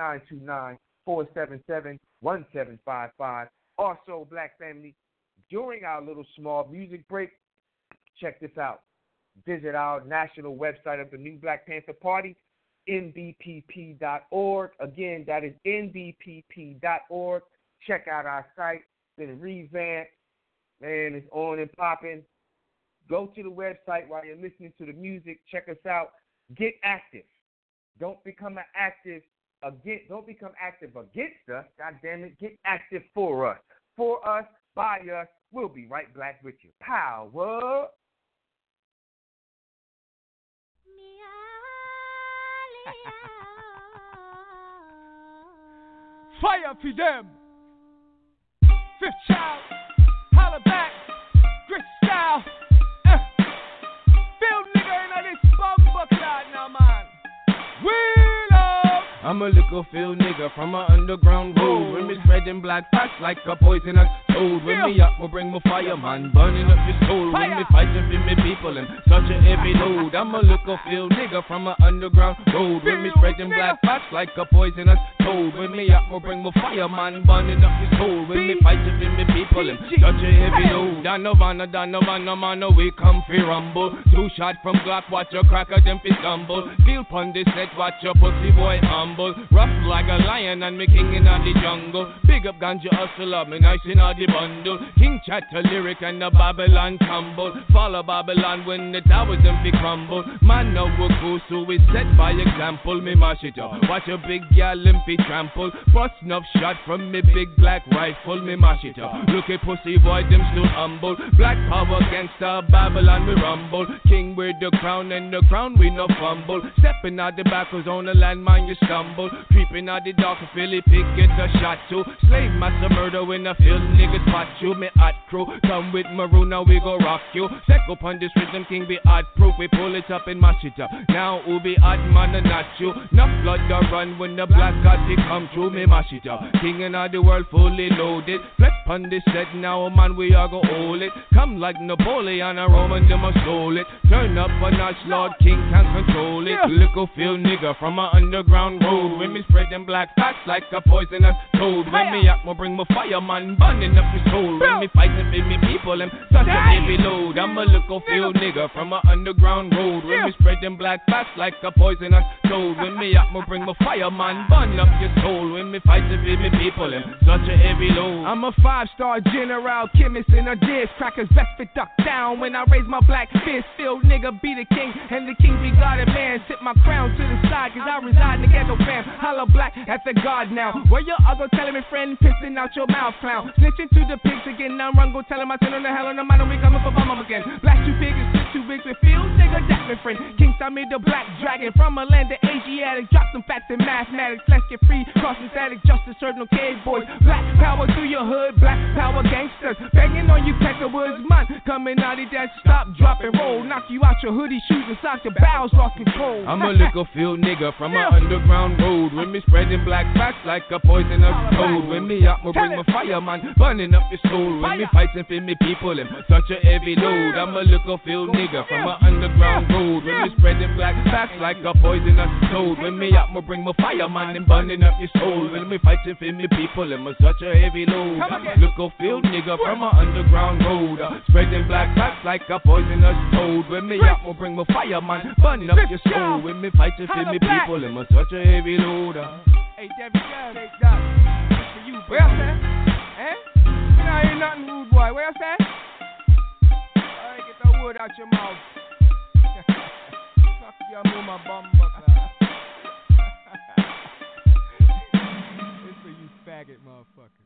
Speaker 7: 929-477-1755. Also, Black Family, during our little small music break, check this out. Visit our national website of the New Black Panther Party, nbpp.org. Again, that is nbpp.org. Check out our site. Been revamped. Man, it's on and popping. Go to the website while you're listening to the music. Check us out. Get active. Don't become active against us. God damn it. Get active for us. For us, by us. We'll be right back with you. Power.
Speaker 5: Fire for them. Fifth child. Holla back. Grit style. Build nigga in this bumper cloud now, man. Wheel up.
Speaker 4: I'm a little field nigga from a underground road. When me spreading black facts like a poisonous toad. When me up, will bring my fire, man, burning up your soul. When me fighting for me people and such a heavy load. I'm a little field nigga from a underground road. When me spreading black facts like a poisonous toad. When me up, will bring my fire, man, burning up your soul. When me fighting for me people and such a heavy load. Donovan, man, we come fi rumble. 2 shot from Glock, watch your cracker, them fi stumble. Feel pon this set, watch your pussy boy humble. Rough like a lion and me king in the jungle. Big up ganja hustler, me nice in all the bundle. King chat a lyric and the Babylon tumble. Follow Babylon when the towers them fi crumble. Man now we cool, so we set by example. Me mash it up, watch a big gal and fi trample. First enough shot from me big black rifle. Me mash it up, look at pussy boy, them still humble. Black power gangster, Babylon we rumble. King with the crown and the crown we no fumble. Stepping out the back was on the landmine you stumble. Creeping out the dark, Philly pick get a shot too. Slave master murder when I feel niggas spot you. Me hot crew, come with maroon, now we go rock you. Set up on this rhythm, king be hot proof. We pull it up and mash it up. Now who be hot man and not you. Enough blood to run when the black cat come through. Me mash it up. King in all the world fully loaded. Flex on this set now, man, we are go hold it. Come like Napoleon, a Roman, them a stole it. Turn up a notch, Lord King can't control it. Little field nigga from a underground road. When me spread them black facts like a poisonous toad. When me up, me bring my fire, man, burning up his soul. When me fighting for me people, them such a heavy load. I'm a little field nigga from a underground road. When me spread them black facts like a poisonous toad. When me up, me bring my fire, man, burn up your soul. When me fighting for me people, them such a heavy load.
Speaker 5: I'm a 5-star general, chemist in a dish. Crackers best fit duck down when I raise my black fist. Field nigga be the king, and the king be guarded man. Tip my crown to the side, cause I reside in the ghetto fam. Hollow black at the guard now. Where your other telling me friend, pissing out your mouth, clown. Snitching to the pigs again, now run, go tell him I send on the hell on the mind, we coming for bomb again. Black too big and spit too big with field nigga, that my friend. King saw me the black dragon from a land of Asiatic. Drop some facts in mathematics, let's get free. Crossing static, justice serve no cave boys. Black power through your hood, black power gangsters. Banging on you, Peckerwoods, man. Coming out of that, stop, drop and roll. Knock you out your hoodie, shoes and socks, your bowels lost control.
Speaker 4: I'm a little field nigga from a underground road. When me spreading black facts like a poisonous toad. When me up, me bring my fire, man, burning up your soul. When me fighting for me people, them such a heavy load. I'm a little field nigga from a underground road. When me spreading black facts like a poisonous toad. When me up, me bring my fire, man, and burning up your soul. When me fighting for me people, them such a heavy load. Little field nigga from a underground road. Spreading black facts like a poisonous toad. When me up, me bring my fire, man, burning up your soul. When me fighting for me people, them such a heavy load.
Speaker 5: Hey, Debbie, take that. That's for you, where you say? Eh? You know, ain't nothing rude, boy. Where you say? Alright, get the word out your mouth. Fuck your mama bumbuck. This for you faggot motherfuckers.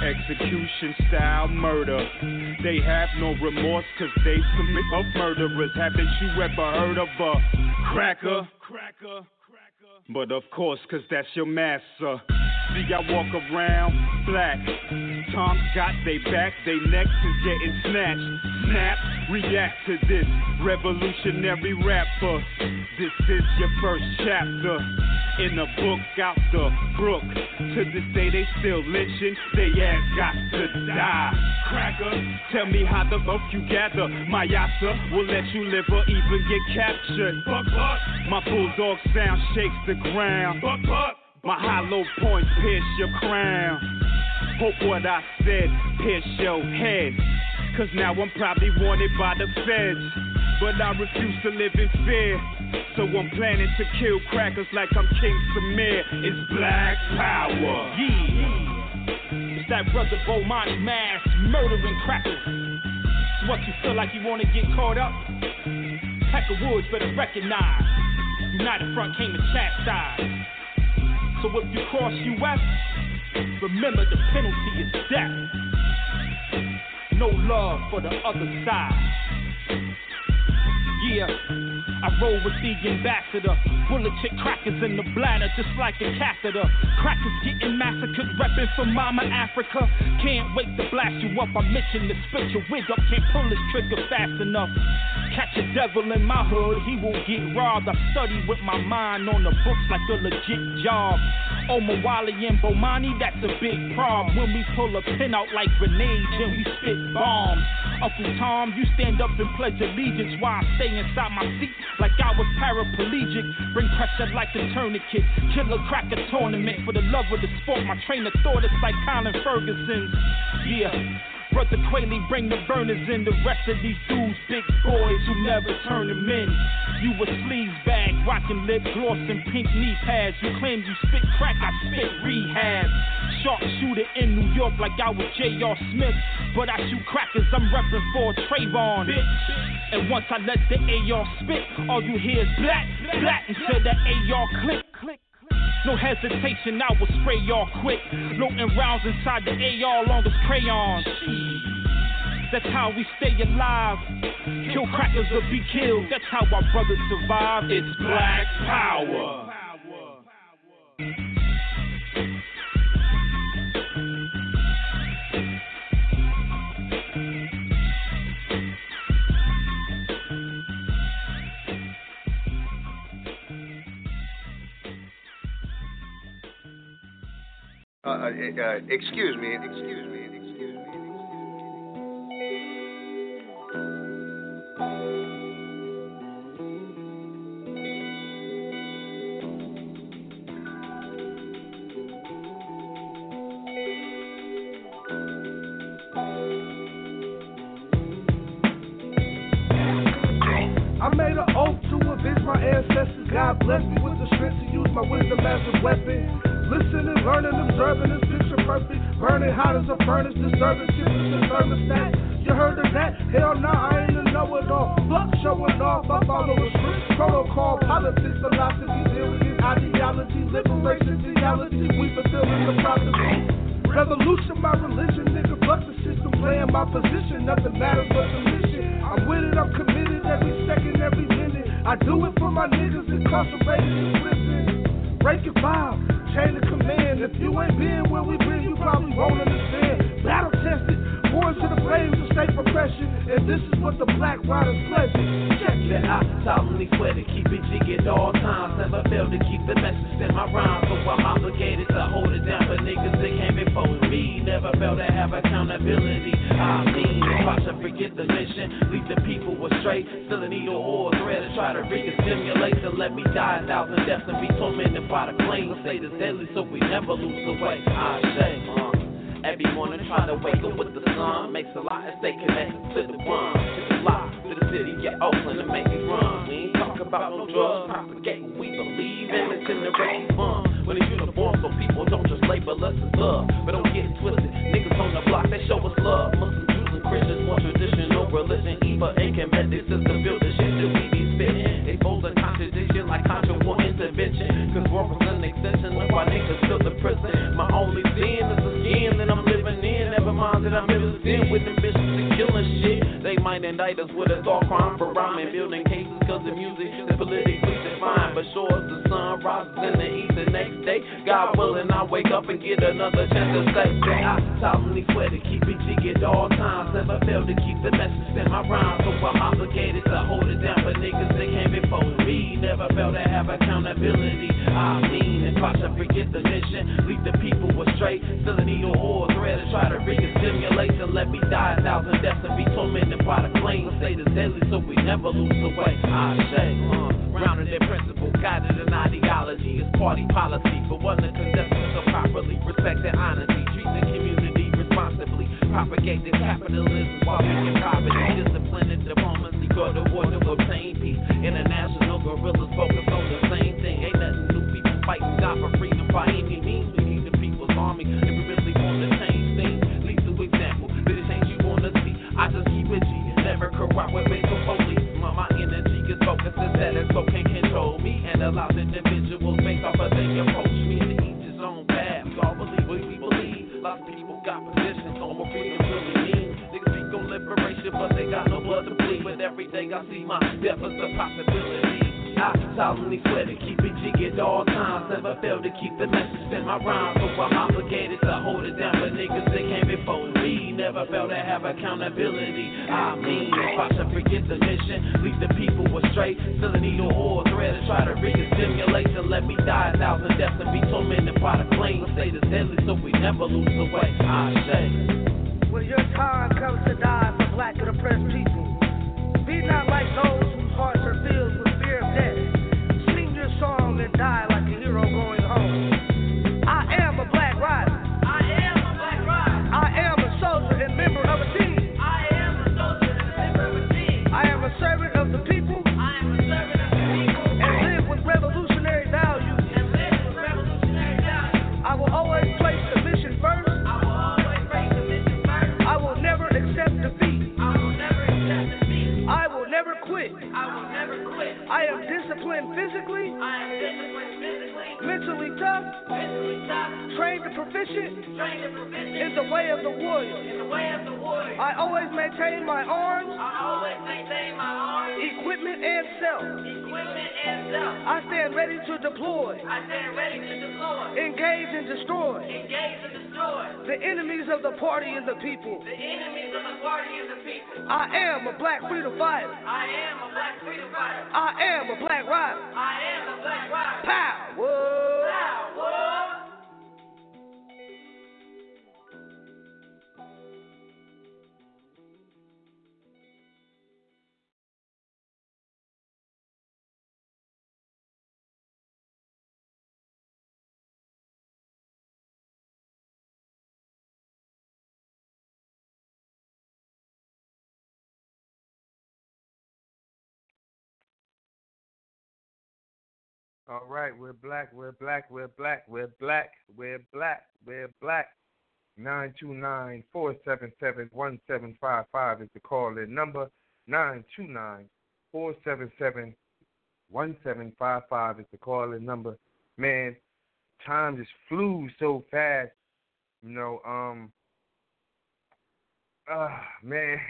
Speaker 2: execution style murder. They have no remorse cause they commit of murderers. Haven't you ever heard of a cracker? But of course, cause that's your master. See, I walk around black. Tom's got they back, they necks is getting snatched. Snap, react to this revolutionary rapper. This is your first chapter in a book out the brook. To this day they still lynching, they ass got to die. Cracker, tell me how the fuck you gather. My yassa will let you live or even get captured. Buck. My bulldog sound shakes the ground. Buck. My hollow points pierce your crown. Hope what I said pierce your head. Cause now I'm probably wanted by the feds. But I refuse to live in fear. So I'm planning to kill crackers like I'm King Samir. It's black power.
Speaker 8: Yeah. It's that brother Bomani mass murdering crackers. It's what you feel like you wanna get caught up? Pack of Woods better recognize. United Front came to chastise. So if you cross US, remember the penalty is death. No love for the other side. Yeah, I roll with the ambassador. Bullet chick crackers in the bladder, just like a catheter. Crackers getting massacred, reppin' for Mama Africa. Can't wait to blast you up. I mentioned to split your wig up. Can't pull this trigger fast enough. Catch a devil in my hood, he will get robbed. I study with my mind on the books like a legit job. Omawali and Bomani, that's a big problem. When we pull a pin out like grenades and we spit bombs. Uncle Tom, you stand up and pledge allegiance while I stay inside my seat like I was paraplegic. Bring pressure like a tourniquet. Killer cracker tournament for the love of the sport. My trainer thought it's like Colin Ferguson's. Yeah. Brother Quayle, bring the burners in. The rest of these dudes, big boys who never turn them in. You a sleaze bag, rockin' lip gloss and pink knee pads. You claim you spit crack, I spit rehab. Sharpshooter in New York like I was J.R. Smith. But I shoot crackers, I'm reppin' for Trayvon. And once I let the AR spit, all you hear is black until the AR click. No hesitation, I will spray y'all quick. Loading rounds inside the AR long as crayons. That's how we stay alive. Kill crackers or be killed. That's how our brothers survive. It's black power.
Speaker 9: Excuse me.
Speaker 5: I made an oath to avenge my ancestors. God bless me with the strength to use my wisdom as a weapon. Listening, learning, observing, this picture perfect. Burning hot as a furnace, disturbing shit with the thermostat. You heard of that? Hell nah, I ain't a know-it-all. Fuck showing off, I follow a script. Protocol, politics, philosophy, deal with his ideology, liberation, theology. We fulfilling the prophecy. Revolution, my religion, nigga, fuck the system, playing my position. Nothing matters but the mission. I'm with it, I'm committed every second, every minute. I do it for my niggas incarcerated in prison. Break your file. Chain of command. If you ain't been where we been, you probably won't understand. Battle tested, born to the flames of state repression. And this is what the Black Riders pledge. Check it out.
Speaker 4: Solemnly swear to keep it jiggy at all times. Never fail to keep the message in my rhyme. So I'm obligated to hold it down for niggas that came before me. Never fail to have accountability. I mean, if I should forget the mission, lead the people astray. Still a needle or a thread to try to re-stimulate. To let me die 1,000 deaths and be tormented by the flame. Say this deadly so we never lose the way. I say, every morning try to wake up with the sun. Makes a lot and stay connected to the one. To the lot, to the city, get Oakland and make it run. We ain't talking about no drugs, propagate what we believe in. It's in the race fun. When it's uniform so people don't just label us as love. But don't get it twisted, niggas on the block, they show us love. Muslims, Jews, and Christians want traditional religion. Eva and Kemet, to build the shit that we be spitting. Expose a contradiction like contract intervention. Cause war was an extension of why niggas fill the prison. My only sin is the skin that I'm living in. might indict us with a thought crime for rhyming, building cases cause the music is politically defined. But sure as the sun rises in the east the next day, God willing, I wake up and get another chance to say that I solemnly swear to keep it G at all times. Never fail to keep the message in my rhymes, so I'm obligated to hold it down for niggas that came before me. Never fail to have accountability. I mean, if I should forget the mission, lead the people astray, still a needle or a thread to try to rig a stimulation. Let me die 1,000 deaths and be tormented by the flames. Stay the deadly so we never lose the way. I say, grounded in principle, guided in ideology, is party policy. But one of the contestants so properly respected honesty, treat the community responsibly, propagating capitalism while being poverty, discipline and diplomacy, go to war to obtain peace. International guerrillas focus on the same thing. Ain't nothing new, people fighting God for freedom by any means. We need the people's army if we really want to change things. Lead to example, be the change you want to see. I just keep it G, never corrupt with basic police. My energy is focused and that it so can't control me, and allows individuals based off of they approach me to each his own path. We all believe what we believe. Lots of people got positions on what freedom really means. Niggas speak on liberation, but they got no blood to bleed. But every day I see my death as a possibility. I solemnly swear to keep it G at all times. Never fail to keep the message in my rhymes, so I'm obligated to hold it down for niggas that came before me. Never fail to have accountability. I mean, if I should forget the mission, lead the people astray, still a needle or a thread to try to rig a stimulation. Let me die 1,000 deaths and be tormented by the flames. Stay the deadly so we never lose the way. I say,
Speaker 5: when your time comes to die for black and oppressed people, be not like those whose hearts are filled with fear of death. Sing your song and die like a hero going home. I am a black rider. I am a black rider. I am a soldier and member of a team. I am a soldier and a member of a team. I am a servant of the people. I am a servant of the people. And live with revolutionary values. And live with revolutionary values. I will always place the mission first. I will always place the mission first. I will never accept defeat. I will never accept defeat. I will never quit. I will never quit. I am disciplined physically. I am disciplined physically. Mentally tough. Mentally tough. Trained and proficient. Trained and proficient. In the way of the warrior. In the way of the warrior. I always maintain my arms. I always maintain my arms. Equipment and self. Equipment and self. I stand ready to deploy. I stand ready to deploy. Engage and destroy. Engage and destroy. The enemies of the party and the people. The enemies of the party and the people. I am a black freedom fighter. I am a black freedom fighter. I am a black rider. I am a black rider. Power. Power.
Speaker 7: All right, we're black, we're black, we're black, we're black, we're black, we're black. 929-477-1755 is the call-in number. 929-477-1755 is the call-in number. Man, time just flew so fast, you know. Man,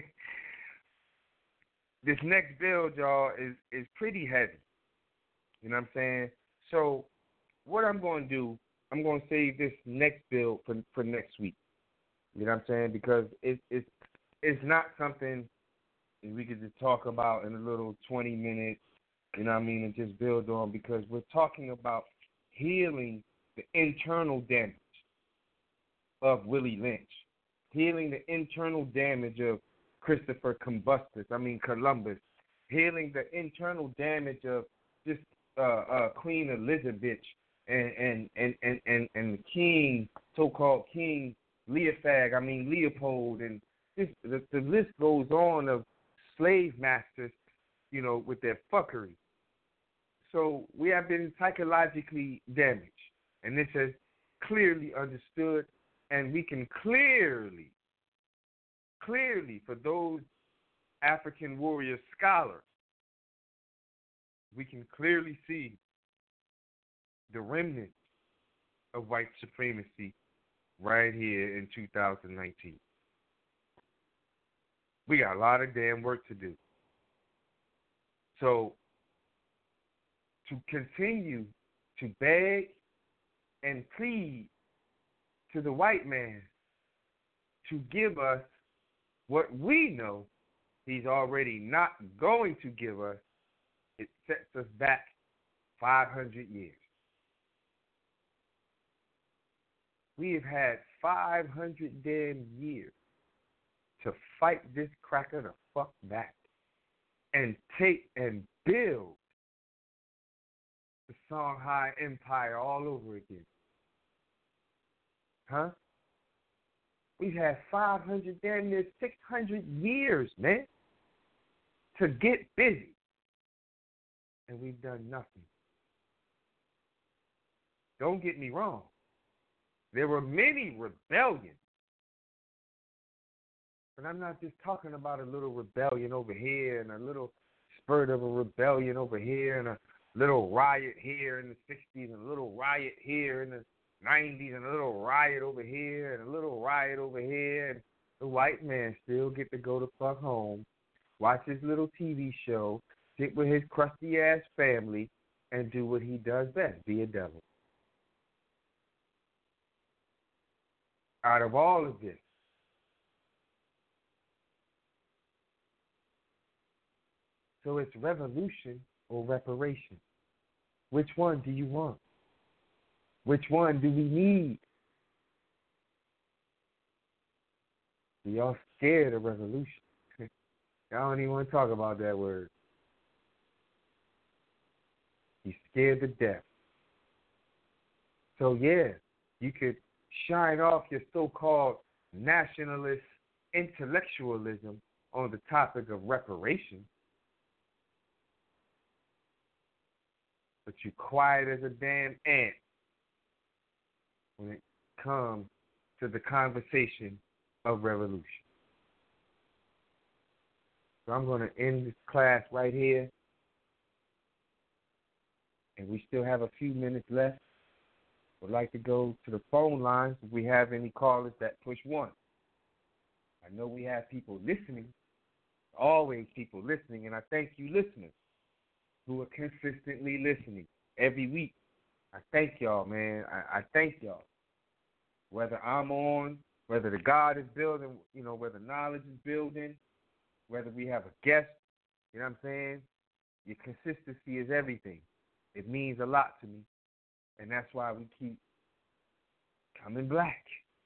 Speaker 7: this next build, y'all, is pretty heavy. You know what I'm saying? So what I'm going to do, I'm going to save this next bill for next week. You know what I'm saying? Because it's not something we could just talk about in a little 20 minutes, you know what I mean, and just build on, because we're talking about healing the internal damage of Willie Lynch, healing the internal damage of Christopher Columbus, healing the internal damage of just Queen Elizabeth and the king, so-called King Leopold, and the list goes on of slave masters, you know, with their fuckery. So we have been psychologically damaged, and this is clearly understood, and we can clearly, for those African warrior scholars, we can clearly see the remnants of white supremacy right here in 2019. We got a lot of damn work to do. So, to continue to beg and plead to the white man to give us what we know he's already not going to give us, it sets us back 500 years. We have had 500 damn years to fight this cracker the fuck back and take and build the Songhai Empire all over again. Huh? We've had 500, damn near 600 years, man, to get busy. And we've done nothing. Don't get me wrong. There were many rebellions. But I'm not just talking about a little rebellion over here and a little spurt of a rebellion over here and a little riot here in the 60s and a little riot here in the 90s and a little riot over here and a little riot over here. And the white man still get to go the fuck home, watch his little TV show, sit with his crusty-ass family, and do what he does best, be a devil. Out of all of this, so it's revolution or reparation. Which one do you want? Which one do we need? Y'all scared of revolution. Y'all don't even want to talk about that word. He's scared to death. So yeah, you could shine off your so-called nationalist intellectualism on the topic of reparations. But you're quiet as a damn ant when it comes to the conversation of revolution. So I'm going to end this class right here. And we still have a few minutes left. Would like to go to the phone lines if we have any callers that push 1. I know we have people listening, always people listening, and I thank you listeners who are consistently listening every week. I thank y'all, man. I thank y'all. Whether I'm on, whether the God is building, whether knowledge is building, whether we have a guest, you know what I'm saying? Your consistency is everything. It means a lot to me. And that's why we keep coming back.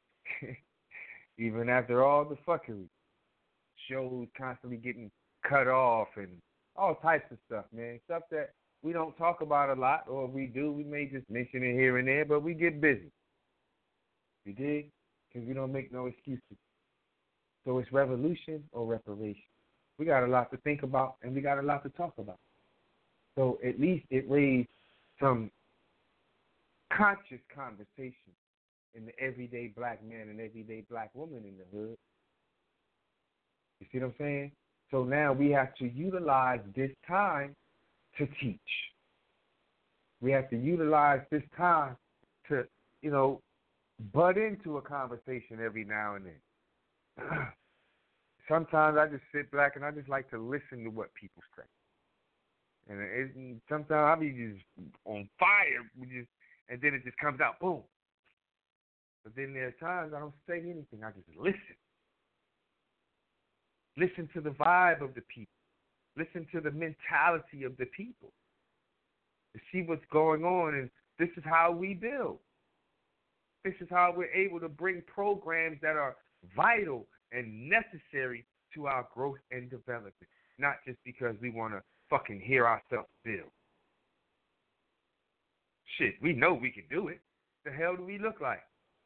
Speaker 7: Even after all the fuckery. Shows constantly getting cut off and all types of stuff, man. Stuff that we don't talk about a lot, or if we do, we may just mention it here and there, but we get busy. You dig? Because we don't make no excuses. So it's revolution or reparation. We got a lot to think about, and we got a lot to talk about. So at least it raised some conscious conversation in the everyday black man and everyday black woman in the hood. You see what I'm saying? So now we have to utilize this time to teach. We have to utilize this time to, butt into a conversation every now and then. Sometimes I just sit back and I just like to listen to what people say. And sometimes I'll be just on fire, and then it just comes out, boom. But then there are times I don't say anything. I just listen. Listen to the vibe of the people. Listen to the mentality of the people. To see what's going on, and this is how we build. This is how we're able to bring programs that are vital and necessary to our growth and development, not just because we want to fucking hear ourselves build. Shit, we know we can do it. The hell do we look like?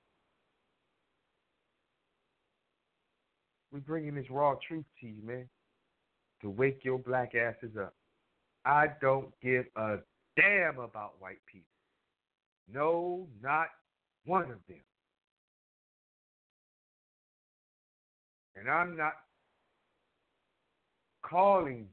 Speaker 7: We're bringing this raw truth to you, man, to wake your black asses up. I don't give a damn about white people. No, not one of them. And I'm not calling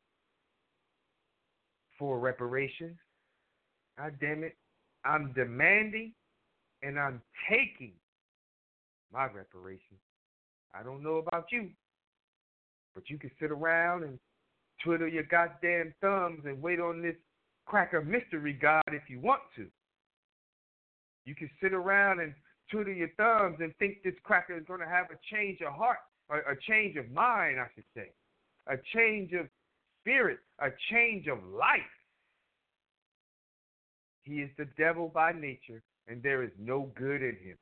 Speaker 7: for reparations. God damn it. I'm demanding and I'm taking my reparations. I don't know about you, But you can sit around and twiddle your goddamn thumbs and wait on this cracker mystery God if you want to. You can sit around and twiddle your thumbs and think this cracker is going to have a change of heart, or a change of mind, I should say, a change of spirit, a change of life. He is the devil by nature, and there is no good in him.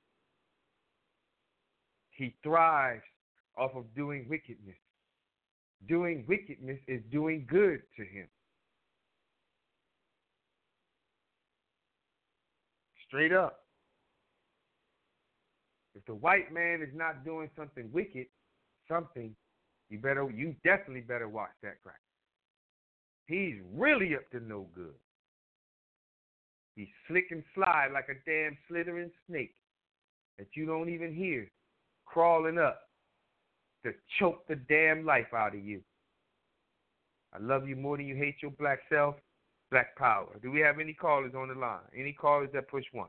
Speaker 7: He thrives off of doing wickedness. Doing wickedness is doing good to him. Straight up. If the white man is not doing something wicked, you definitely better watch that cracker. He's really up to no good. He's slick and sly like a damn slithering snake that you don't even hear crawling up to choke the damn life out of you. I love you more than you hate your black self. Black power. Do we have any callers on the line? Any callers that push 1?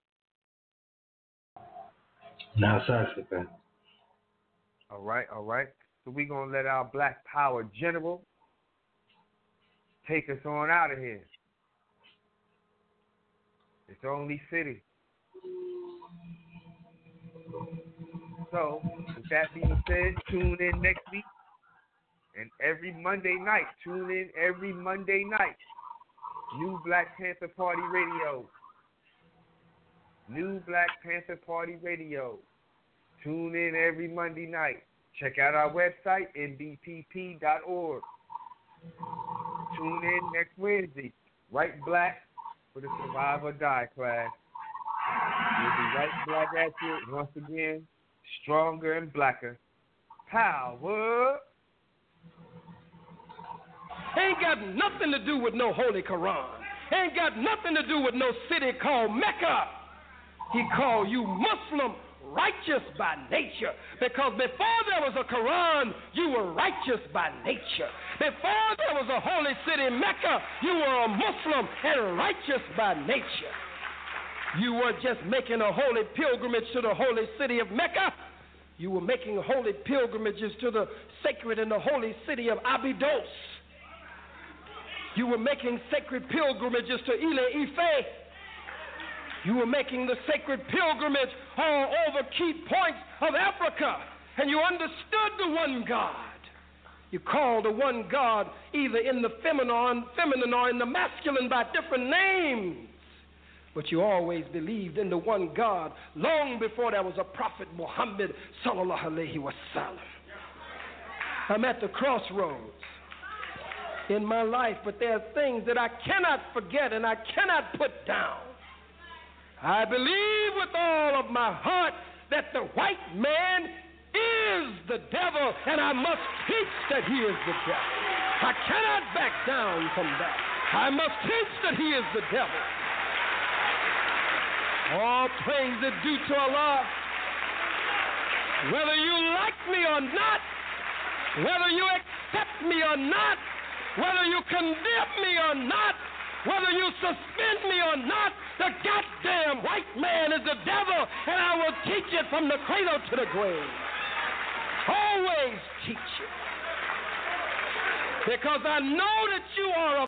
Speaker 6: No, sorry, man.
Speaker 7: All right. So we're going to let our black power general take us on out of here. It's only fitting. So, with that being said, tune in next week. And every Monday night, tune in every Monday night. New Black Panther Party Radio. New Black Panther Party Radio. Tune in every Monday night. Check out our website, nbpp.org. Tune in next Wednesday. Right black for the Survive or Die class. We'll be right black at you once again, stronger and blacker. Power.
Speaker 10: Ain't got nothing to do with no Holy Quran. Ain't got nothing to do with no city called Mecca. He called you Muslim righteous by nature, because before there was a Quran, you were righteous by nature. Before there was a holy city Mecca, you were a Muslim and righteous by nature. You were just making a holy pilgrimage to the holy city of Mecca. You were making holy pilgrimages to the sacred and the holy city of Abydos. You were making sacred pilgrimages to Ile Ife. You were making the sacred pilgrimage all over key points of Africa, and you understood the one God. You called the one God either in the feminine or in the masculine by different names, but you always believed in the one God long before there was a prophet Muhammad sallallahu alaihi wasallam. I'm at the crossroads in my life, but there are things that I cannot forget and I cannot put down. I believe with all of my heart that the white man is the devil, and I must teach that he is the devil. I cannot back down from that. I must teach that he is the devil. All praise is due to Allah. Whether you like me or not, whether you accept me or not, whether you condemn me or not, whether you suspend me or not, the goddamn white man is the devil, and I will teach it from the cradle to the grave. Always teach it. Because I know that you are a